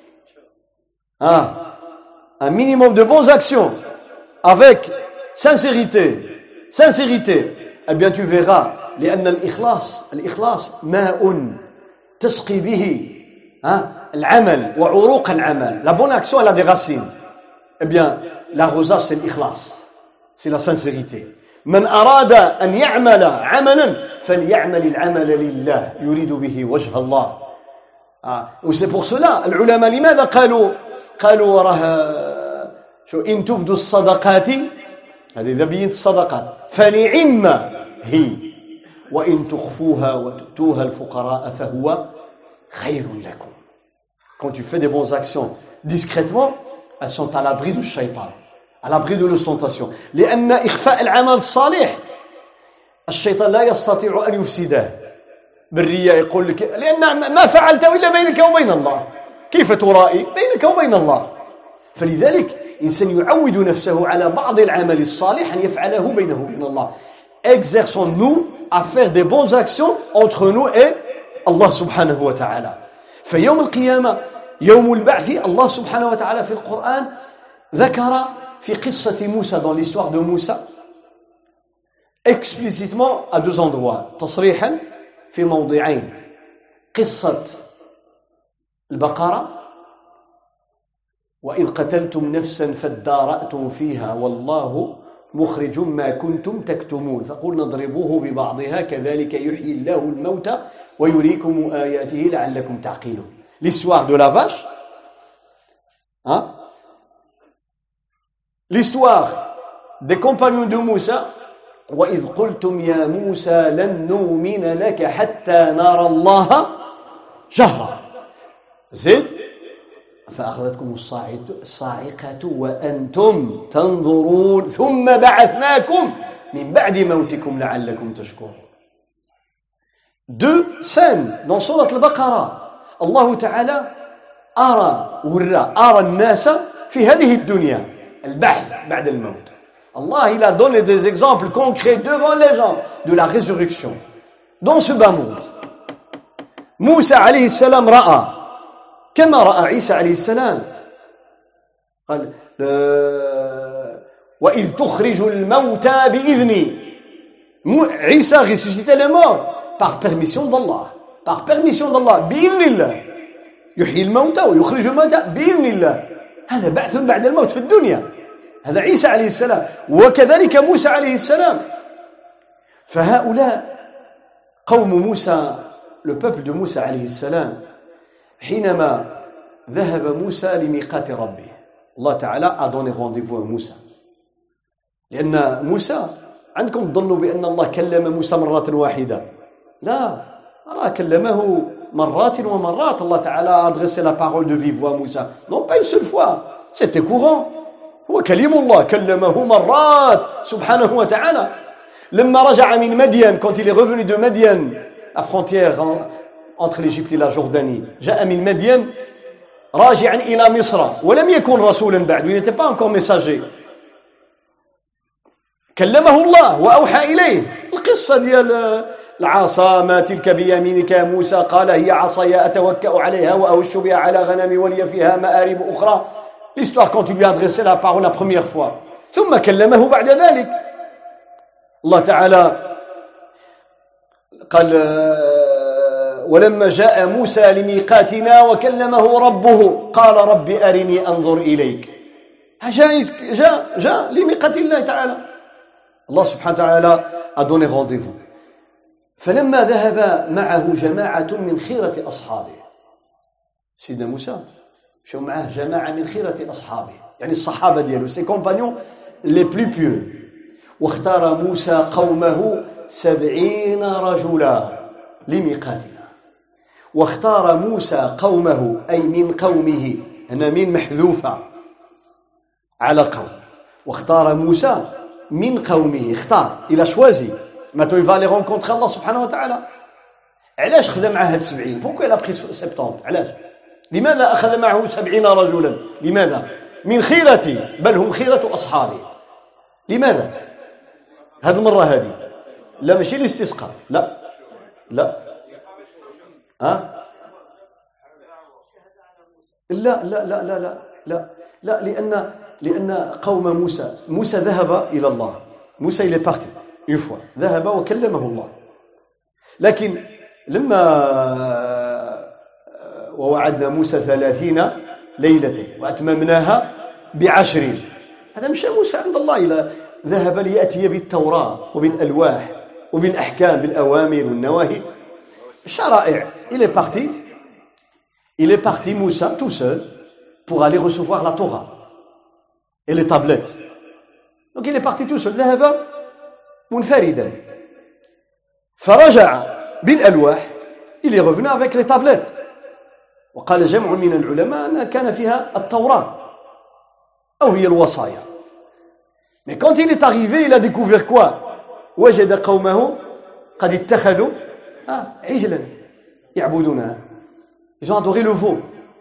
Un minimum de bonnes actions avec sincérité, eh bien tu verras. لأن الإخلاص ماء تسقي به العمل وعروق العمل. La bonne action elle a des racines. Eh bien l'arrosage c'est l'ikhlas, c'est la sincérité. من أراد أن يعمل عملا فليعمل العمل لله يريد به وجه الله. وسي بور سولا العلماء لماذا قالوا وراه شو إن تبدوا الصدقات، هذه إذا بينت الصدقات فنعم هي، وإن تخفوها وتؤتوها الفقراء فهو خير لكم. Quand tu fais des bonnes actions discrètement, elles sont à l'abri du shaitan, à l'abri de l'ostentation. لأن إخفاء العمل الصالح الشيطان لا يستطيع أن يفسده بالرياء. يقول لك لأن ما فعلته إلا بينك وبين الله، كيف ترائي؟ بينك وبين الله. فلذلك إنسان يعود نفسه على بعض العمل الصالح أن يفعله بينه وبين الله. Exerçons-nous à faire des bonnes actions entre nous et Allah subhanahu wa ta'ala. فيوم القيامة يوم البعث، الله سبحانه وتعالى في القرآن ذكر في قصة موسى، dans l'histoire de Moussa, explicitement à 2 endroits، تصريحا في موضعين. قصة البقرة وإذ قتلتم نفسا فادارأتم فيها والله مخرج ما كنتم تكتمون فقلنا اضربوه ببعضها كذلك يحيي الله الموتى ويريكم آياته لعلكم تعقلون. L'histoire de la vache, l'histoire des compagnons de Moussa. وإذ قلتم يا موسى لن نؤمن لك حتى نرى الله جهرا. زيد فأخذتكم الصاعقة وأنتم تنظرون ثم بعثناكم من بعد موتكم لعلكم تشكرون. 2 scènes dans سورة البقرة. الله تعالى أرى الناس في هذه الدنيا البعث بعد الموت. Allah, il a donné des exemples concrets devant les gens de la résurrection dans ce bas monde. موسى عليه السلام رأى كما رأى عيسى عليه السلام. قال وإذ تخرج الموتى بإذني. عيسى ressuscitait les morts par permission d'Allah. Par permission d'Allah. بإذن الله. يحيي الموتى ويخرج الموتى بإذن الله. هذا بعث بعد الموت في الدنيا. هذا عيسى عليه السلام. وكذلك موسى عليه السلام. فهؤلاء قوم موسى, le peuple de Moussa عليه السلام, حينما ذهب موسى لميقات ربه. الله تعالى a donné rendez-vous à Moussa. لأن موسى, عندكم تظنوا بأن الله كلم موسى مرة واحدة. لا, الله كلمه مرات ومرات. الله تعالى a adressé la parole de vive voix à Moussa. Non, pas une seule fois. C'était courant. هو كلم الله, كلمه مرات سبحانه وتعالى. لما رجع من مدين, quand il est revenu de Madian, la frontière entre l'Égypte et la Jordanie, جاء من مدين راجعا إلى مصر ولم يكن رسولا بعد, il n'était pas encore messager. كلمه الله وأوحى إليه. القصة ديال العصا ما تلك بيمينك يا موسى قال هي عصاي أتوكأ عليها وأهش بها على غنمي ولي فيها مآرب أخرى. L'histoire quand il lui a adressé la parole la première fois. ثم كلمه بعد ذلك. الله تعالى قال ولما جاء موسى لميقاتنا وكلمه ربه قال رب أرني أنظر إليك. جاء لميقات الله تعالى. الله سبحانه وتعالى a donné rendez-vous. فلما ذهب معه جماعة من خيرة أصحابه. سيدنا موسى شو معه جماعة من خيرة أصحابه, يعني الصحابة ديالو, ses compagnons les plus pieux. واختار موسى قومه 70 رجلا لميقاتنا. واختار موسى قومه أي من قومه, هنا من محذوفة على قوم. واختار موسى من قومه, اختار, il a choisi. Maintenant il va aller rencontrer Allah subhanahu wa ta'ala. علاش خذ معه هاد 70؟ Pourquoi il a pris 70؟ علاش؟ لماذا أخذ معه 70 رجلا؟ لماذا؟ من خيرتي, بل هم خيرة أصحابي. لماذا؟ هذه المرة هذه لا, ماشي الاستسقاء, لا لا ها لا لا لا لا لا لا, لا لأن قوم موسى ذهب إلى الله. موسى il est parti une fois, ذهب وكلمه الله. لكن لما ووعدنا موسى 30 ليلة وأتممناها ب10, هذا مشى موسى عند الله إلى ذهب ليأتي بالتوراة وبالألواح وبالأحكام, بالأوامر والنواهي, الشرائع. Il est parti Moussa tout seul pour aller recevoir la Torah et les tablettes. Donc il est parti tout seul, ذهب منفردا. فرجع بالألواح, il est revenu avec les tablettes. وقال جمع من العلماء أن كان فيها التوراة أو هي الوصايا. Mais quand il est arrivé, il a découvert quoi? وجد قومه قد اتخذوا عجلا يعبدونها. Ils ont adoré le veau.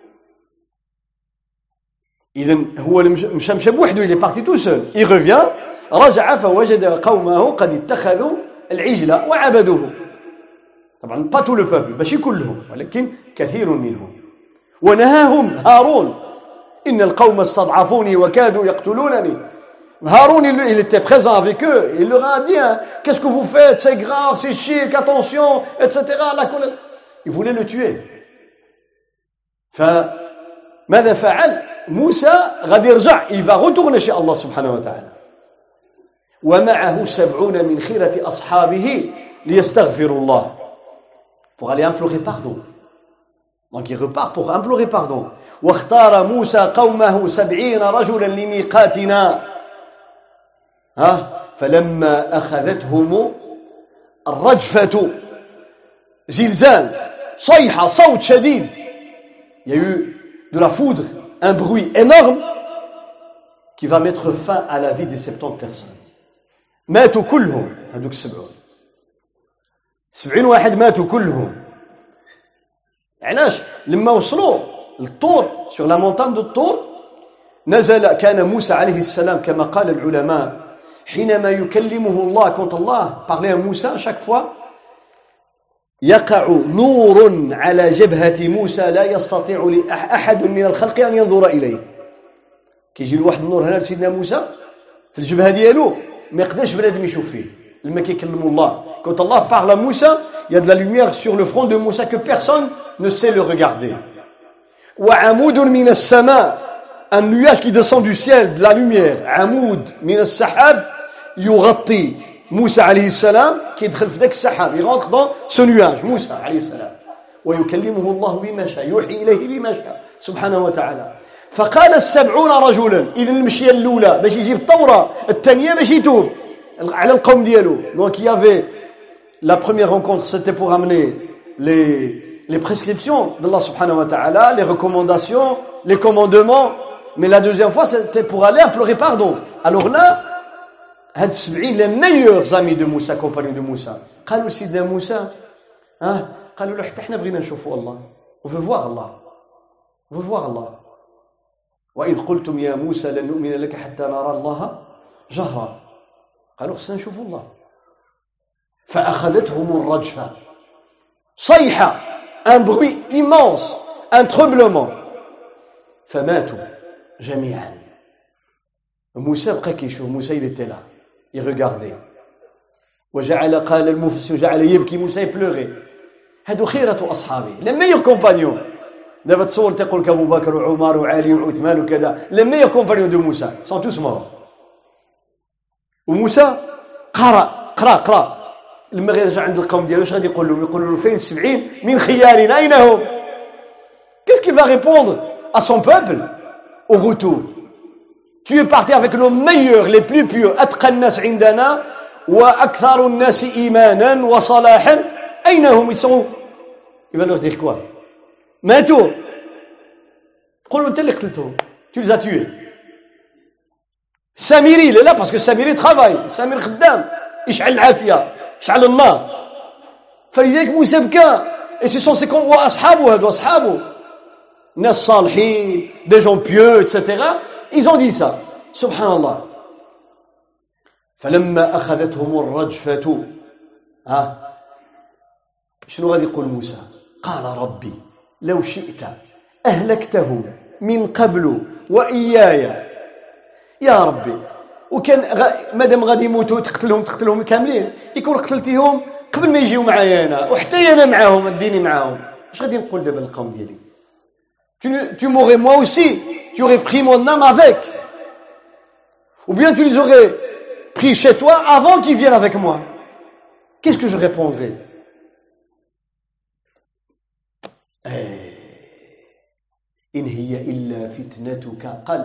إذن هو مشى بوحده, il est parti tout seul. Il revient, رجع فوجد قومه قد اتخذوا العجل وعبدوه. طبعا pas tout le peuple, ماشي كلهم, ولكن كثير منهم. ونهاهم هارون, إن القوم استضعفوني وكادوا يقتلونني. Haroun, il était présent avec eux, il leur a dit, qu'est-ce que vous faites, c'est grave, c'est chic, attention, etc. Il voulait le tuer. فماذا فعل موسى؟ غادي يرجع, il va retourner chez Allah subhanahu wa ta'ala. ومعه 70 من خيرة أصحابه ليستغفروا الله, pour aller implorer pardon. Donc il repart pour implorer pardon. واختار موسى قومه 70 رجلا لميقاتنا. فلما أخذتهم الرجفة, زلزال, صيحة, صوت شديد, il y a eu de la foudre, un bruit énorme qui va mettre fin à la vie des 70 personnes. ماتوا كلهم, هذوك 70 واحد ماتوا كلهم. علاش؟ لما وصلوا للطور, sur la montagne de الطور, نزل, كان موسى عليه السلام كما قال العلماء حينما يكلمه الله quand Allah parlait à Moussa chaque fois يقع نور على جبهة موسى لا يستطيع أحد من الخلق أن ينظر إليه كيجي له واحد النور هنا لسيدنا موسى في الجبهة ديالو ما يقدرش بنادم يشوف فيه لما كيكلموا الله quand Allah parle à Moussa il y a de la lumière sur le front de Moussa que personne ne sait le regarder وعمود من السماء un nuage qui descend du ciel de la lumière عمود من السحاب يغطي موسى عليه السلام كيدخل في ذاك السحاب يغطي dans ce nuage موسى عليه السلام ويكلمه الله بما شاء يوحي إليه بما شاء سبحانه وتعالى فقال 70 رجلا إذن المشية الأولى باش يجيب التوراة الثانية باش يتوب على القوم ديالو donc il y avait la première rencontre c'était pour amener les prescriptions d'Allah subhanahu wa ta'ala les recommandations les commandements mais la deuxième fois c'était pour aller implorer pardon alors là هاد 70 les meilleurs amis de Moussa compagnons de Moussa قالوا سيدنا موسى قالوا له حتى احنا بغينا نشوفوا الله on veut voir Allah on veut voir Allah وإذ قلتم يا موسى لن نؤمن لك حتى نرى الله جهرا قالوا خصنا نشوفوا الله فأخذتهم الرجفة صيحة un bruit immense un tremblement فماتوا جميعا موسى بقى كيشوف موسى il était là il regardait وجعل قال المفسر جعل يبكي موسى pleurait هادو خيرة أصحابه les meilleurs compagnons دابا تصور تقول لك أبو بكر وعمر وعلي وعثمان وكذا les meilleurs compagnons de Moussa sont tous morts وموسى قرأ لما غيرجع عند القوم ديالو واش غادي يقول لهم يقول له فين 70 من خيارنا أين هم qu'est-ce qu'il va répondre à son peuple au retour tu es parti avec nos meilleurs les plus pieux أتقى الناس عندنا وأكثر الناس إيمانا وصلاحا أين هم ils sont il va leur dire quoi ماتوا قولوا انت اللي قتلتهم tu les as tués سامري il est là parce que Samiri travaille سامري خدام يشعل العافية يشعل النار فلذلك موسى بكى et ce sont ses وأصحابه هادو أصحابه ناس صالحين des gens pieux etc ils ont dit ça سبحان الله فلما أخذتهم الرجفة شنو غادي يقول موسى قال ربي لو شئت أهلكتهم من قبل وإياي يا ربي وكان مادام غادي يموتوا تقتلهم كاملين يكون قتلتيهم قبل ما يجيو معايا أنا وحتى أنا معاهم اديني معاهم اش غادي نقول دابا للقوم ديالي tu m'aurais moi aussi tu aurais pris mon âme avec ou bien tu les aurais pris chez toi avant qu'ils viennent avec moi qu'est-ce que je répondrais إن هي إلا فتنتك قال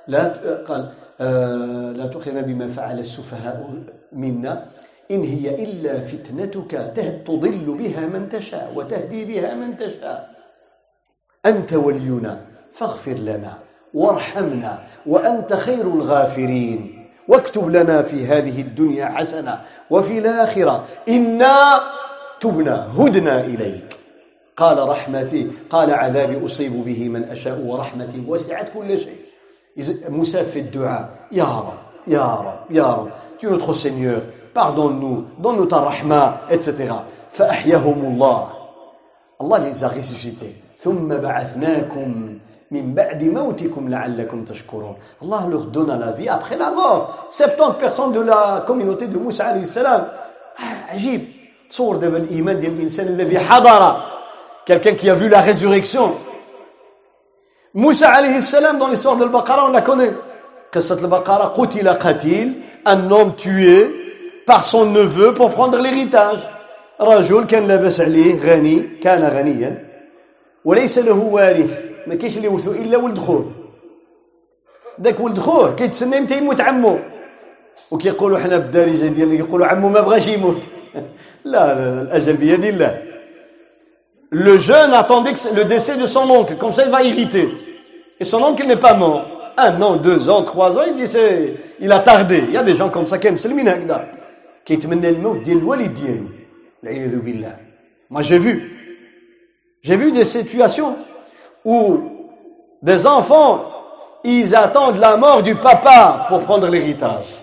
لا تؤاخذنا بما فعل السفهاء منا إن هي إلا فتنتك تضل بها من تشاء وتهدي بها من تشاء أنت ولينا فاغفر لنا وارحمنا وأنت خير الغافرين واكتب لنا في هذه الدنيا حسنة وفي الآخرة إنا تبنا هدنا إليك قال رحمتي قال عذابي أصيب به من أشاء ورحمتي وسعت كل شيء موسى في الدعاء يا رب يا رب يا رب tu es notre Seigneur pardonne-nous donne-nous ta rahma etc فأحياهم الله Allah les a ressuscités ثم بعثناكم من بعد موتكم لعلكم تشكرون Allah leur donne la vie après la mort 70 personnes de la communauté de Moussa عليه السلام عجيب تصور دابا الإيمان ديال الإنسان الذي حضر quelqu'un qui a vu la résurrection Moussa alayhi salam dans l'histoire de Al-Baqarah on la connaît قصة Al-Baqarah قتل قتيل un homme tué par son neveu pour prendre l'héritage رجل كان لاباس عليه غني كان غنيا وليس له وارث ما كاينش اللي يورثه الا ولد خوه داك ولد خوه كيتسنى متى يموت عمو وكيقولوا حنا بالدارجه ديالنا يقولوا عمو ما بغاش يموت لا الاجل بيد الله le jeune attendait le décès de son oncle comme ça il va hériter et son oncle n'est pas mort 1 an 2 ans 3 ans il dit il a tardé il y a des gens comme ça qui مسلمين هكذا كيتمنى الموت ديال الوالد ديالو العياذ بالله moi j'ai vu des situations où des enfants ils attendent la mort du papa pour prendre l'héritage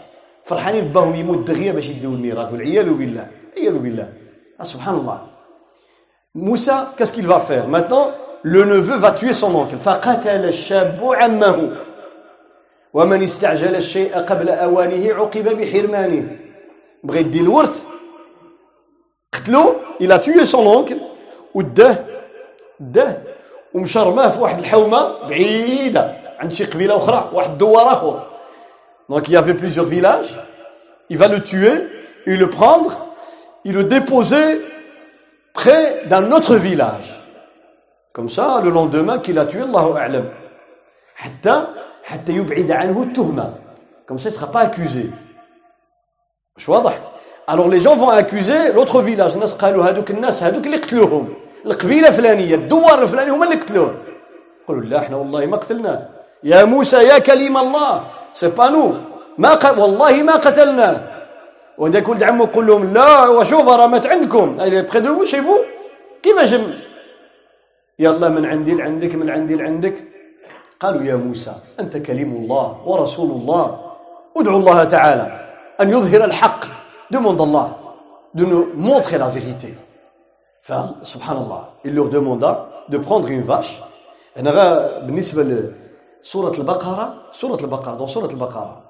فرحانين باهم يموت دغيا باش يديو الميراث والعياذ بالله عياذ بالله. سبحان الله. موسى qu'est-ce qu'il va faire maintenant? Le neveu va tuer son oncle. فقتل الشاب عمه ومن استعجل الشيء قبل أوانه عوقب بحرمانه. بغى يدي الورث قتلو. il a tué son oncle وداه ومشى رماه في واحد الحومه بعيده عند شي قبيله اخرى واحد الدوار اخر. donc il y avait plusieurs villages. il va le tuer et le prendre et le déposer près d'un autre village. Comme ça, le lendemain qu'il a tué, Allahu a'lam. حتى يبعد عنه التهمة. Comme ça, il ne sera pas accusé. مش واضح؟ Alors les gens vont accuser l'autre village. الناس قالوا هذوك الناس هذوك اللي قتلوهم. القبيلة الفلانية، الدوار الفلاني هم اللي قتلوه. قالوا لا احنا والله ما قتلناه. يا موسى يا كليم الله، c'est pas nous. والله ما قتلناه. وإذا ولد عمه يقول لهم لا وشوف راه مات عندكم près de vous chez vous. كيفاش يلا من عندي لعندك من عندي لعندك. قالوا يا موسى أنت كليم الله ورسول الله، ادعو الله تعالى أن يظهر الحق. demande Allah de nous montrer la vérité. سبحان الله. il leur demanda de prendre une vache. أنا بالنسبة لسورة البقرة dans سورة البقرة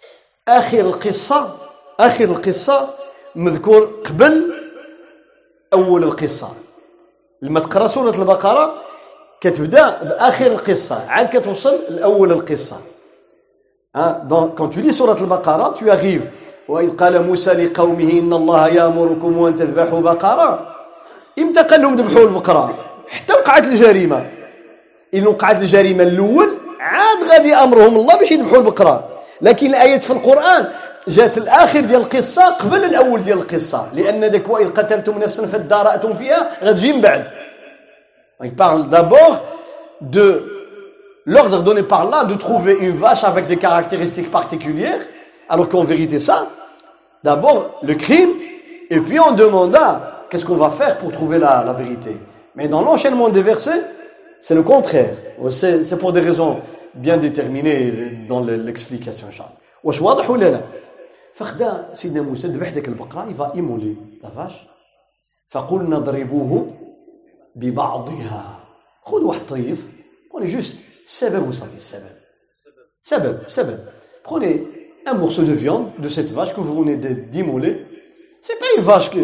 آخر القصة مذكور قبل أول القصة. لما تقرأ سورة البقرة كتبدأ بآخر القصة عاد كتوصل لأول القصة. Donc quand tu lis سورة البقرة tu arrives وإذ قال موسى لقومه إن الله يأمركم أن تذبحوا بقرة. إمتى قال لهم ذبحوا البقرة؟ حتى وقعت الجريمة. إذا وقعت الجريمة الأول عاد غادي أمرهم الله باش يذبحوا البقرة. لكن الآيات في القرآن جات الآخر ديال القصة قبل الأول ديال القصة، لأن ذاك وإذ قتلتم نفسا فادارأتم فيها غتجي من بعد. Il parle d'abord de l'ordre donné par Allah de trouver une vache avec des caractéristiques particulières, alors qu'en vérité ça, d'abord le crime, et puis on demanda qu'est-ce qu'on va faire pour trouver la vérité. Mais dans l'enchaînement des versets, c'est le contraire. C'est pour des raisons bien déterminées dans l'explication. واش واضح ولا لا؟ فخدا سيدنا موسى ذبح ديك البقره يفا ايمولي لا فاش فقلنا ضربوه ببعضها. خذ واحد طريف prenez juste السبب وصافي. السبب prenez un morceau de viande de cette vache que vous venez d'immoler. c'est pas une vache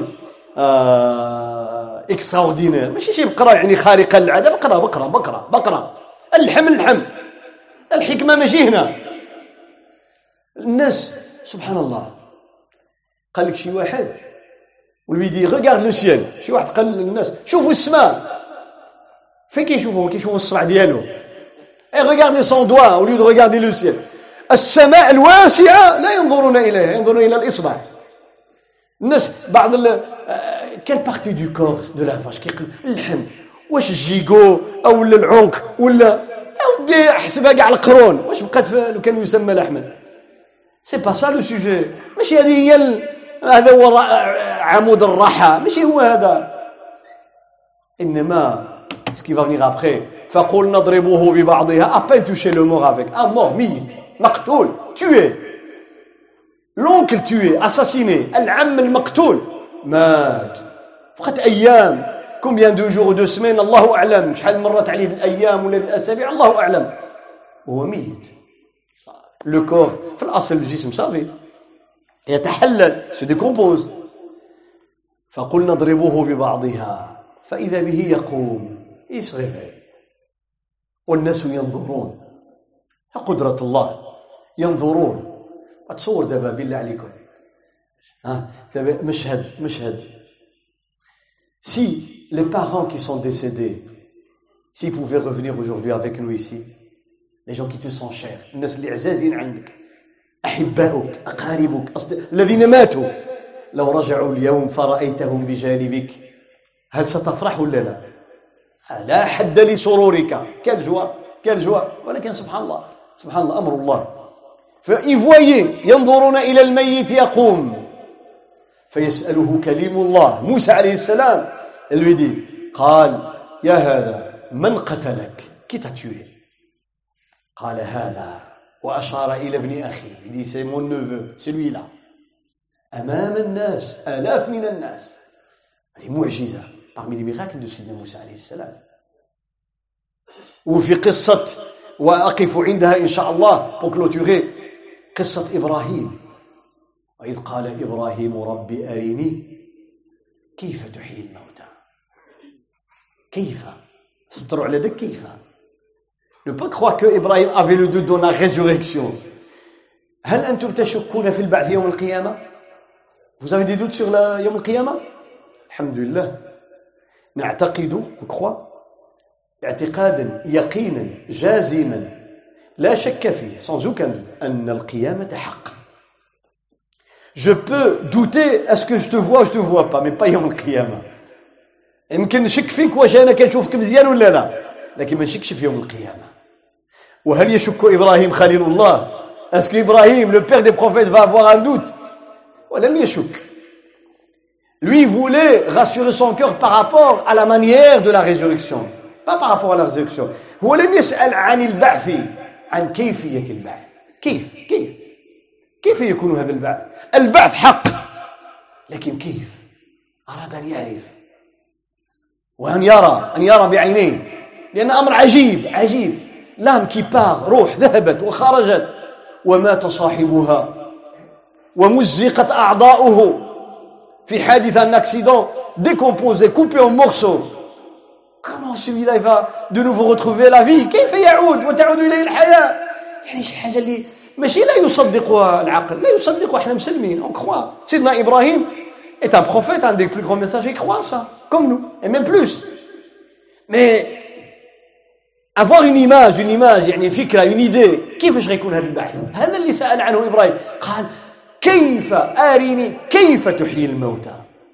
extraordinaire ماشي شي بقره يعني خارقه للعاده. بقره اللحم الحكمه ماشي هنا. الناس سبحان الله قال لك شي واحد ولوي دي regarde le ciel. شي واحد قال للناس شوفوا السماء. فين كيشوفوا الصبع ديالو. et regardez son doigt au lieu de regarder le ciel. السماء الواسعه لا ينظرون اليها ينظرون الى الاصبع. الناس بعض quelle partie du corps de la vache كيقول اللحم واش الجيجو او العنق ولا اودي احسبها كاع القرون واش بقات لو كان يسمى لحما. c'est pas ça le sujet. ماشي هذه هي هذا هو عمود الراحه ماشي هو هذا. انما ce qui va venir après فقلنا اضربوه ببعضها. à peine toucher le mort avec un mort ميت مقتول tué. l'oncle tué assassiné. العم المقتول مات فقط ايام. combien de jours ou de semaines الله اعلم. شحال مرت عليه الايام ولا الاسابيع الله اعلم وهو ميت. le corps في الأصل الجسم صافي يتحلل se décompose. فقلنا اضربوه ببعضها فإذا به يقوم. il se réveille والناس ينظرون. قدرة الله ينظرون. أتصور دابا بالله عليكم دابا مشهد si les parents qui sont décédés s'ils pouvaient revenir aujourd'hui avec nous ici, les gens qui te sont chers الناس اللي عزازين عندك أحبائك أقاربك الذين ماتوا لو رجعوا اليوم فرأيتهم بجانبك هل ستفرح ولا لا؟ لا حد لسرورك. quelle joie. ولكن سبحان الله أمر الله. فإن voyaient ينظرون إلى الميت يقوم فيسأله كليم الله موسى عليه السلام. elle lui dit قال يا هذا من قتلك qui t'a tué؟ قال هذا وأشار إلى ابن أخيه. Il dit c'est mon neveu, celui-là. أمام الناس، آلاف من الناس. هذه معجزة parmi les miracles de سيدنا موسى عليه السلام. وفي قصة وأقف عندها إن شاء الله pour clôturer قصة إبراهيم. وإذ قال إبراهيم رب أرني كيف تحيي الموتى. كيف سطروا على ذلك كيف. Ne pas croire que Ibrahim avait le doute dans la résurrection. هل أنتم تشكون في البعث يوم القيامة؟ Vous avez des doutes sur يوم القيامة؟ الحمد لله نعتقد نكخوا اعتقادا يقينا جازما لا شك فيه sans aucun doute أن القيامة حق. Je peux douter est-ce que je te vois ou je te vois pas mais pas يوم القيامة. يمكن نشك فيك واش أنا كنشوفك مزيان ولا لا لكن ما نشكش في يوم القيامة. وهل يشك إبراهيم خليل الله؟ Est-ce que Ibrahim, le père des prophètes, va avoir un doute? ولم يشك. Lui voulait rassurer son cœur par rapport à la manière de la résurrection, pas par rapport à la résurrection. هو لم يسأل عن البعث، عن كيفية البعث. كيف يكون هذا البعث؟ البعث حق، لكن كيف؟ أراد أن يعرف وأن يرى بعينيه، لأن أمر عجيب. l'âme qui part، روح ذهبت وخرجت ومات صاحبها ومزقت أعضاؤه في حادثة un accident décomposé coupé en morceaux. Comment celui-là il va de nouveau retrouver la vie؟ كيف يعود وتعود إليه الحياة؟ يعني شي حاجة اللي ماشي لا يصدقها العقل، لا يصدقها. احنا مسلمين on croit. سيدنا إبراهيم est un prophète, un des plus grands messagers, croit ça comme nous et même plus. Mais avoir une image يعني فكرة une idée كيفاش غيكون هذا البحث؟ هذا اللي سأل عنه إبراهيم. قال كيف أرني كيف تحيي الموتى.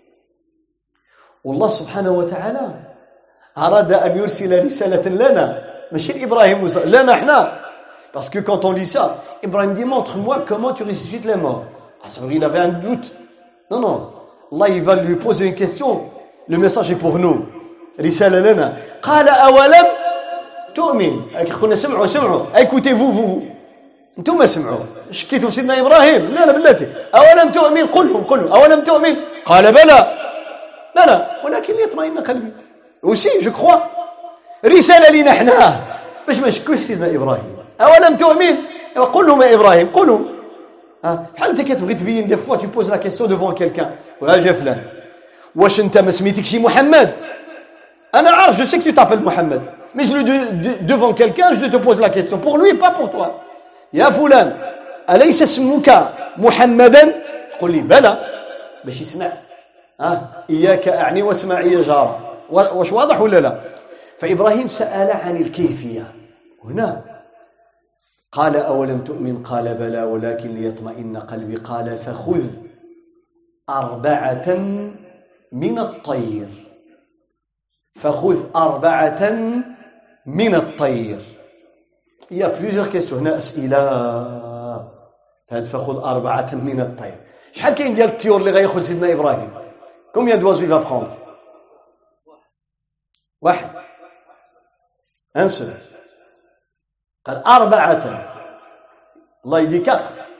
والله سبحانه وتعالى أراد أن يرسل رسالة لنا ماشي لإبراهيم لنا احنا. Parce que quand on lit ça, Ibrahim dit montre-moi comment tu ressuscites les morts. Ah, ça veut dire qu'il avait un doute. Non. Allah il va lui poser une question. Le message est pour nous. رسالة لنا. قال أولم تؤمن. قلنا سمعوا écoutez-vous انتم سمعوا شكيتوا في سيدنا إبراهيم؟ لا بلاتي. أولم تؤمن قل لهم أولم تؤمن؟ قال بلى ولكن يطمئن قلبي. aussi je crois. رسالة لنا احنا باش ما نشكوش سيدنا إبراهيم. أولم تؤمن؟ قل لهم يا إبراهيم قل لهم. بحال انت كتبغي تبين دي فوا tu poses la question devant quelqu'un. يا فلان واش انت ما سميتكش محمد؟ أنا عارف je sais que tu t'appelles Mohamed. Mais je le devant quelqu'un, je te pose la question. Pour lui, pas pour toi. يا فلان أليس اسمك محمدا؟ تقول لي بلى باش يسمع. إياك أعني واسمعي يا جارة. واش واضح ولا لا؟ فإبراهيم سأل عن الكيفية هنا. قال أولم تؤمن؟ قال بلى ولكن ليطمئن قلبي. قال فخذ 4 من الطير. فخذ 4 من الطير. Il y a plusieurs questions. هنا أسئلة. هاد فخذ 4 من الطير. شحال كاين ديال الطيور اللي غياخذ سيدنا إبراهيم؟ Combien d'oiseaux il va prendre؟ واحد. Un seul. قال 4. الله يدي 4.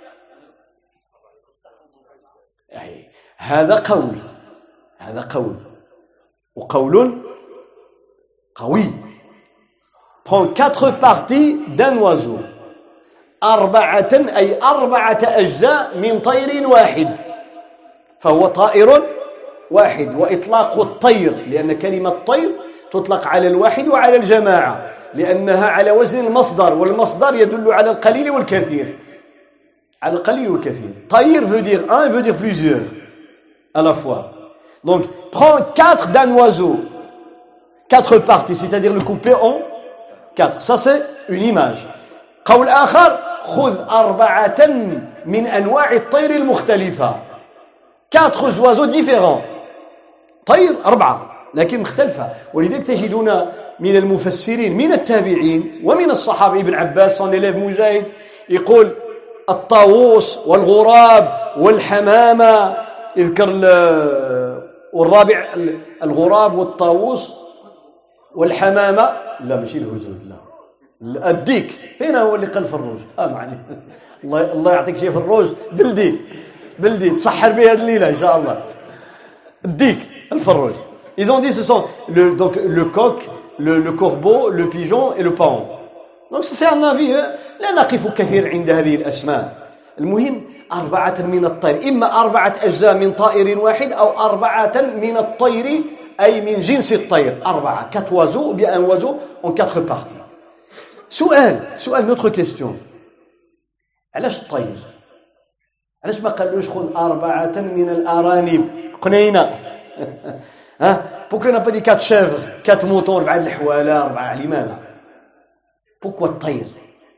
هذا قول وقول قوي. Prends 4 parties d'un oiseau. 4 أي 4 أجزاء من طير واحد. فهو طائر واحد. وإطلاق الطير لأن كلمة طير تطلق على الواحد وعلى الجماعة لأنها على وزن المصدر والمصدر يدل على القليل والكثير. على القليل والكثير. طير veut dire un veut dire plusieurs à la fois. Donc prends 4 d'un oiseau. 4 parties c'est-à-dire le couper en 4. Ça c'est une image. قول آخر خذ 4 من أنواع الطير المختلفة. 4 oiseaux différents. طير 4 لكن مختلفة. ولذلك تجدون من المفسرين من التابعين ومن الصحابة ابن عباس son élève مجاهد يقول الطاووس والغراب والحمامة. يذكر والرابع الغراب والطاووس والحمامة. لا ماشي الهدهد لا الديك هنا هو اللي قال فروج. معني الله يعطيك شي فروج بلدي تسحر به هذه الليله ان شاء الله. الديك الفروج. Ils ont dit ce sont donc le coq, le corbeau, le pigeon et le paon. Donc c'est un avis. لا نقف كثير عند هذه الأسماء. المهم 4 من الطير، إما 4 أجزاء من طائر واحد أو 4 من الطير أي من جنس الطير. 4 4 oiseaux ou bien un oiseau en 4 parties. سؤال notre question. علاش الطير؟ علاش ما قالوش خذ 4 من الأرانب قنينة؟ Pourquoi on n'a pas dit 4 chèvres, 4 moutons, 4 الحوالة 4 لماذا؟ Pourquoi الطير؟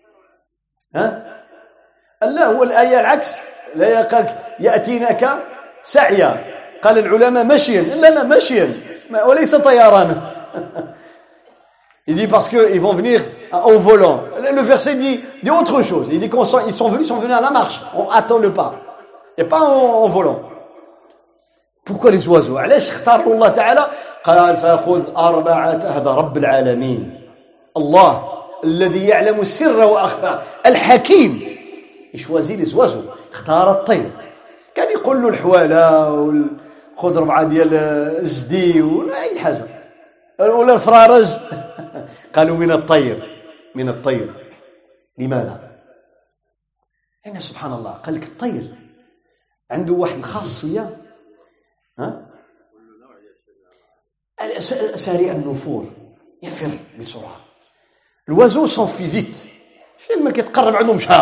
لا هو الآية العكس. لا قال يأتينك سعيا، قال العلماء مشيا. لا مشيا وليس طيرانا. Il dit parce qu'ils vont venir en volant. Le verset dit autre chose. Il dit qu'ils sont venus à la marche. On attend le pas. Et pas en volant. Pourquoi les oiseaux؟ علاش اختار الله تعالى قال فخذ 4. هذا رب العالمين الله الذي يعلم السر وأخفى الحكيم يشوازي لي زوازو. اختار الطير. كان يقول له الحوالة خذ 4 ديال الجدي ولا أي حاجة ولا الفرارج. قالوا من الطير. لماذا؟ يعني سبحان الله قال لك الطير عنده واحد الخاصية سريع النفور، يفر بسرعة. الوازو s'enfuit vite. لما كيتقرب عنده مشى.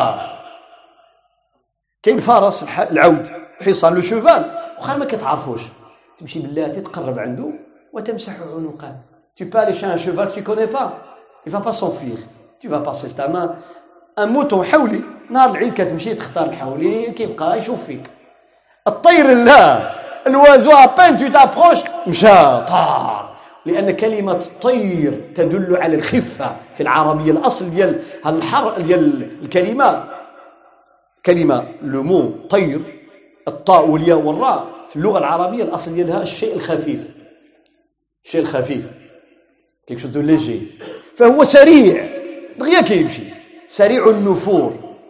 كاين فرس العود حصان لو شوفال وخا ما كتعرفوش تمشي بالله تتقرب عنده وتمسح عنقه. Tu peux aller chez un cheval que tu connais pas, il va pas s'enfuir. Tu vas passer ta main. Un mouton حولي نهار العيد كتمشي تختار الحولي كيبقى يشوف فيك. الطير لا، الوازو ابان tu t'approches مشى طار. لأن كلمة طير تدل على الخفة في العربية. الأصل ديال هذا الحرف ديال كلمة لو مو طير الطاء والياء والراء في اللغة العربية الأصل ديالها الشيء الخفيف. quelque chose de léger. فهو سريع دغيا كيمشي سريع النفور.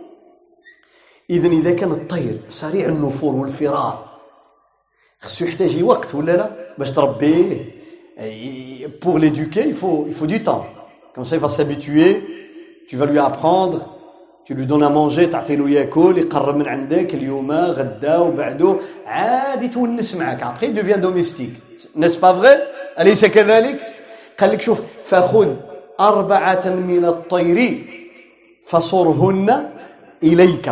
إذا كان الطير سريع النفور والفرار خصو يحتاج وقت ولا لا باش تربيه. Pour l'éduquer, il faut du temps. Comme ça, il va s'habituer. Tu vas lui apprendre. Tu lui donnes à manger. تعطي له ياكل يقرب من عندك اليوم غدا وبعده عادي تونس معك. Après, il devient domestique. N'est-ce pas vrai? أليس كذلك؟ قال لك شوف فخذ 4 من الطير فصرهن إليك.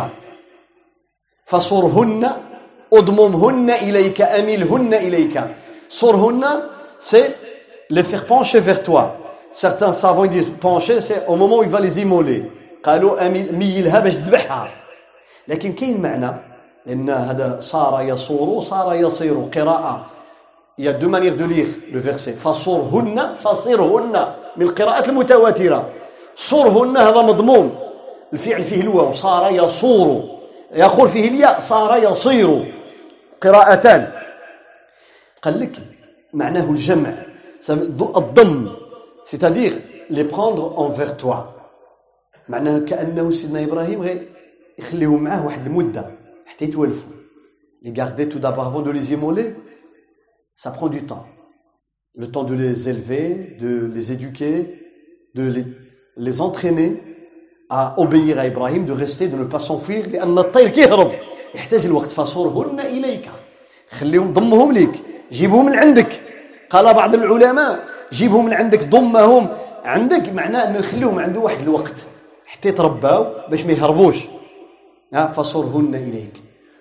فصرهن اضممهن إليك أملهن إليك. صرهن c'est les faire pencher vers toi. Certains savants disent pencher c'est au moment où il va les immoler. قالوا ميلها باش تذبحها. لكن كاين معنى لأن هذا صار يصور صار يصير قراءة. Il y a 2 manières de lire le verset. فصرهن من القراءات المتواترة. صرهن هذا مضموم الفعل فيه الواو صار يصور يخور فيه الياء صار يصير قراءتان. قال لك معناه الجمع الضم c'est-à-dire les prendre envers toi. معناه كأنه سيدنا إبراهيم غير يخليهم معاه واحد المدة حتى يتولفوا. Les garder tout d'abord avant de les immoler, ça prend du temps. Le temps de les élever, de les éduquer, de les entraîner à obéir à Ibrahim, de rester, de ne pas s'enfuir. لأن الطير كيهرب يحتاج الوقت. فصرهن إليك خليهم ضمهم ليك جيبهم من عندك. قال بعض العلماء جيبهم من عندك ضمهم عندك معناه انه يخليهم عنده واحد الوقت حتى يترباو باش ما يهربوش. فصرهن إليك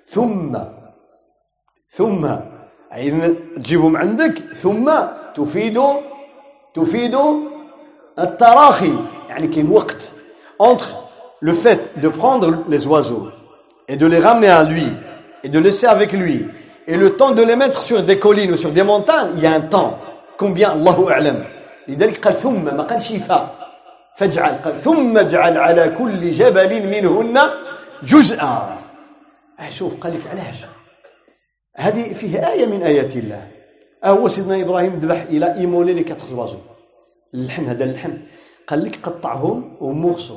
ثم يعني تجيبهم عندك ثم تفيد التراخي. يعني كاين وقت entre le fait de prendre les oiseaux et de les ramener à lui et de laisser avec lui et le temps de les mettre sur des collines ou sur des montagnes. Il y a un temps. Combien? Allahu a'lam. لذلك قال ثم ما قال شفاء فاجعل قال ثم اجعل على كل جبل منهن جزءا. شوف قال لك علاش هذه فيه آية من آيات الله. هو سيدنا إبراهيم ذبح إلى إيمولي لي 4 oiseaux اللحم. هذا اللحم قال لك قطعهم ومورسو،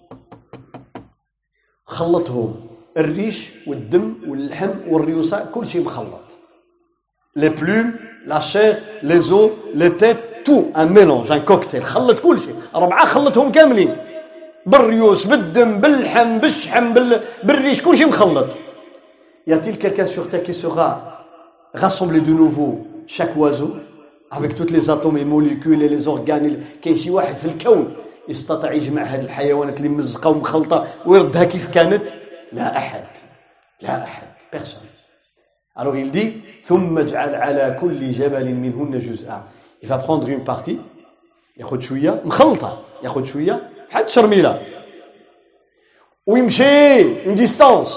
خلطهم، الريش والدم واللحم والريوسة كل شيء مخلط، les plumes la chair les os les têtes tout un mélange un cocktail، خلط كل شيء 4 خلطهم كاملين بالريوس بالدم باللحم بالشحم بالريش كل شيء مخلط. Y a-t-il quelqu'un sur terre qui saura rassembler de nouveau chaque oiseau avec tous les atomes et molécules et les organes؟ كاين شي واحد في الكون يستطيع يجمع هذه الحيوانات اللي مزقه ومخلطه ويردها كيف كانت؟ لا احد، لا احد، personne. Alors il dit ثم اجعل على كل جبل منهن جزءا. Il va prendre une partie ياخذ شويه مخلطه، ياخذ شويه بحال الشرميله ويمشي une distance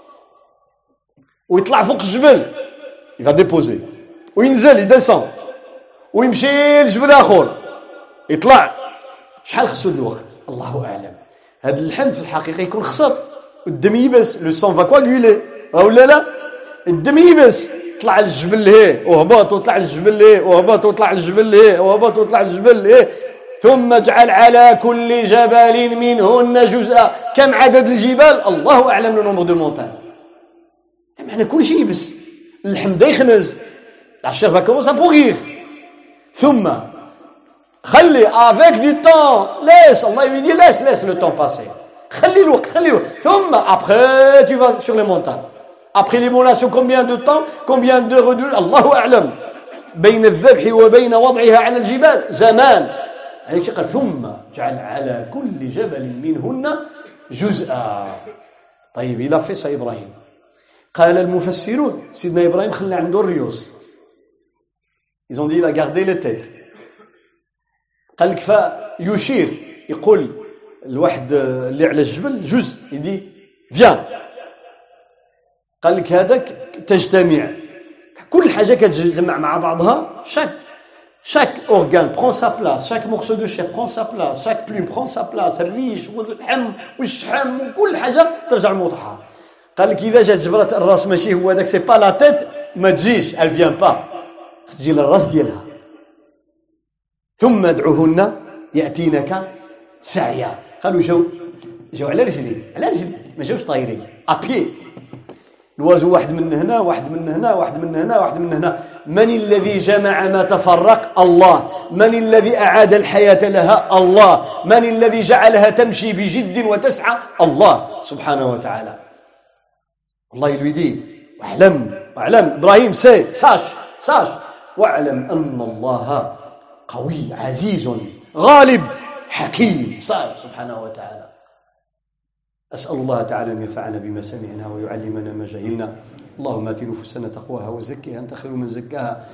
ويطلع فوق الجبل، il va déposer وينزل يدسن ويمشي لجبل اخر يطلع. شحال خصو الوقت؟ الله اعلم. هذا اللحم في الحقيقه يكون خسر والدم يبس، لو سون فا كواغولي ولا لا، الدم يبس، طلع الجبل هي وهبط وطلع الجبل هي وهبط وطلع الجبل هي وهبط وطلع الجبل هي. ثم اجعل على كل جبل منهن جزءا. كم عدد الجبال؟ الله اعلم. لو نومبر دو مونتان، معنى كل شيء يبس، اللحم دا يخنز، لا شير فا كومونس ا بوغير. ثم خلي افيك دو طون، laisse الله يدي laisse le temps passer، خلي الوقت خلي الوقت. ثم après tu vas sur les montagnes. Après l'émolation, combien de temps, combien d'heures de... الله أعلم. بين الذبح وبين وضعها على الجبال زمان. يعني قال ثم جعل على كل جبل منهن جزءا. طيب إلى فيس إبراهيم. قال المفسرون سيدنا إبراهيم خلى عنده الريوس. Ils ont dit il a gardé les têtes. قال لك فيشير يقول الواحد اللي على الجبل جزء يدي viens. قال لك هذاك تجتمع كل حاجه كتجمع مع بعضها. chaque organe prend sa place, chaque morceau de chair prend sa place, chaque plume prend sa place، الريش واللحم والشحم وكل حاجه ترجع لموضعها. قال لك اذا جات جبرت الراس ماشي هو هذاك سي با لا تيت ما تجيش elle vient pas، تجي للراس ديالها. ثم ادعوهن ياتينك سعيا. قالوا جاو على رجلين ما جاوش طايرين ابي. الوازو واحد من هنا واحد من هنا واحد من هنا واحد من هنا. من الذي جمع ما تفرق؟ الله. من الذي أعاد الحياة لها؟ الله. من الذي جعلها تمشي بجد وتسعى؟ الله سبحانه وتعالى. الله يلويدي واعلم إبراهيم ساش واعلم أن الله قوي عزيز غالب حكيم سبحانه وتعالى. أسأل الله تعالى أن ينفعنا بما سمعنا ويعلمنا ما جهلنا. اللهم آت نفوسنا تقواها وزكها أنت خير من زكاها.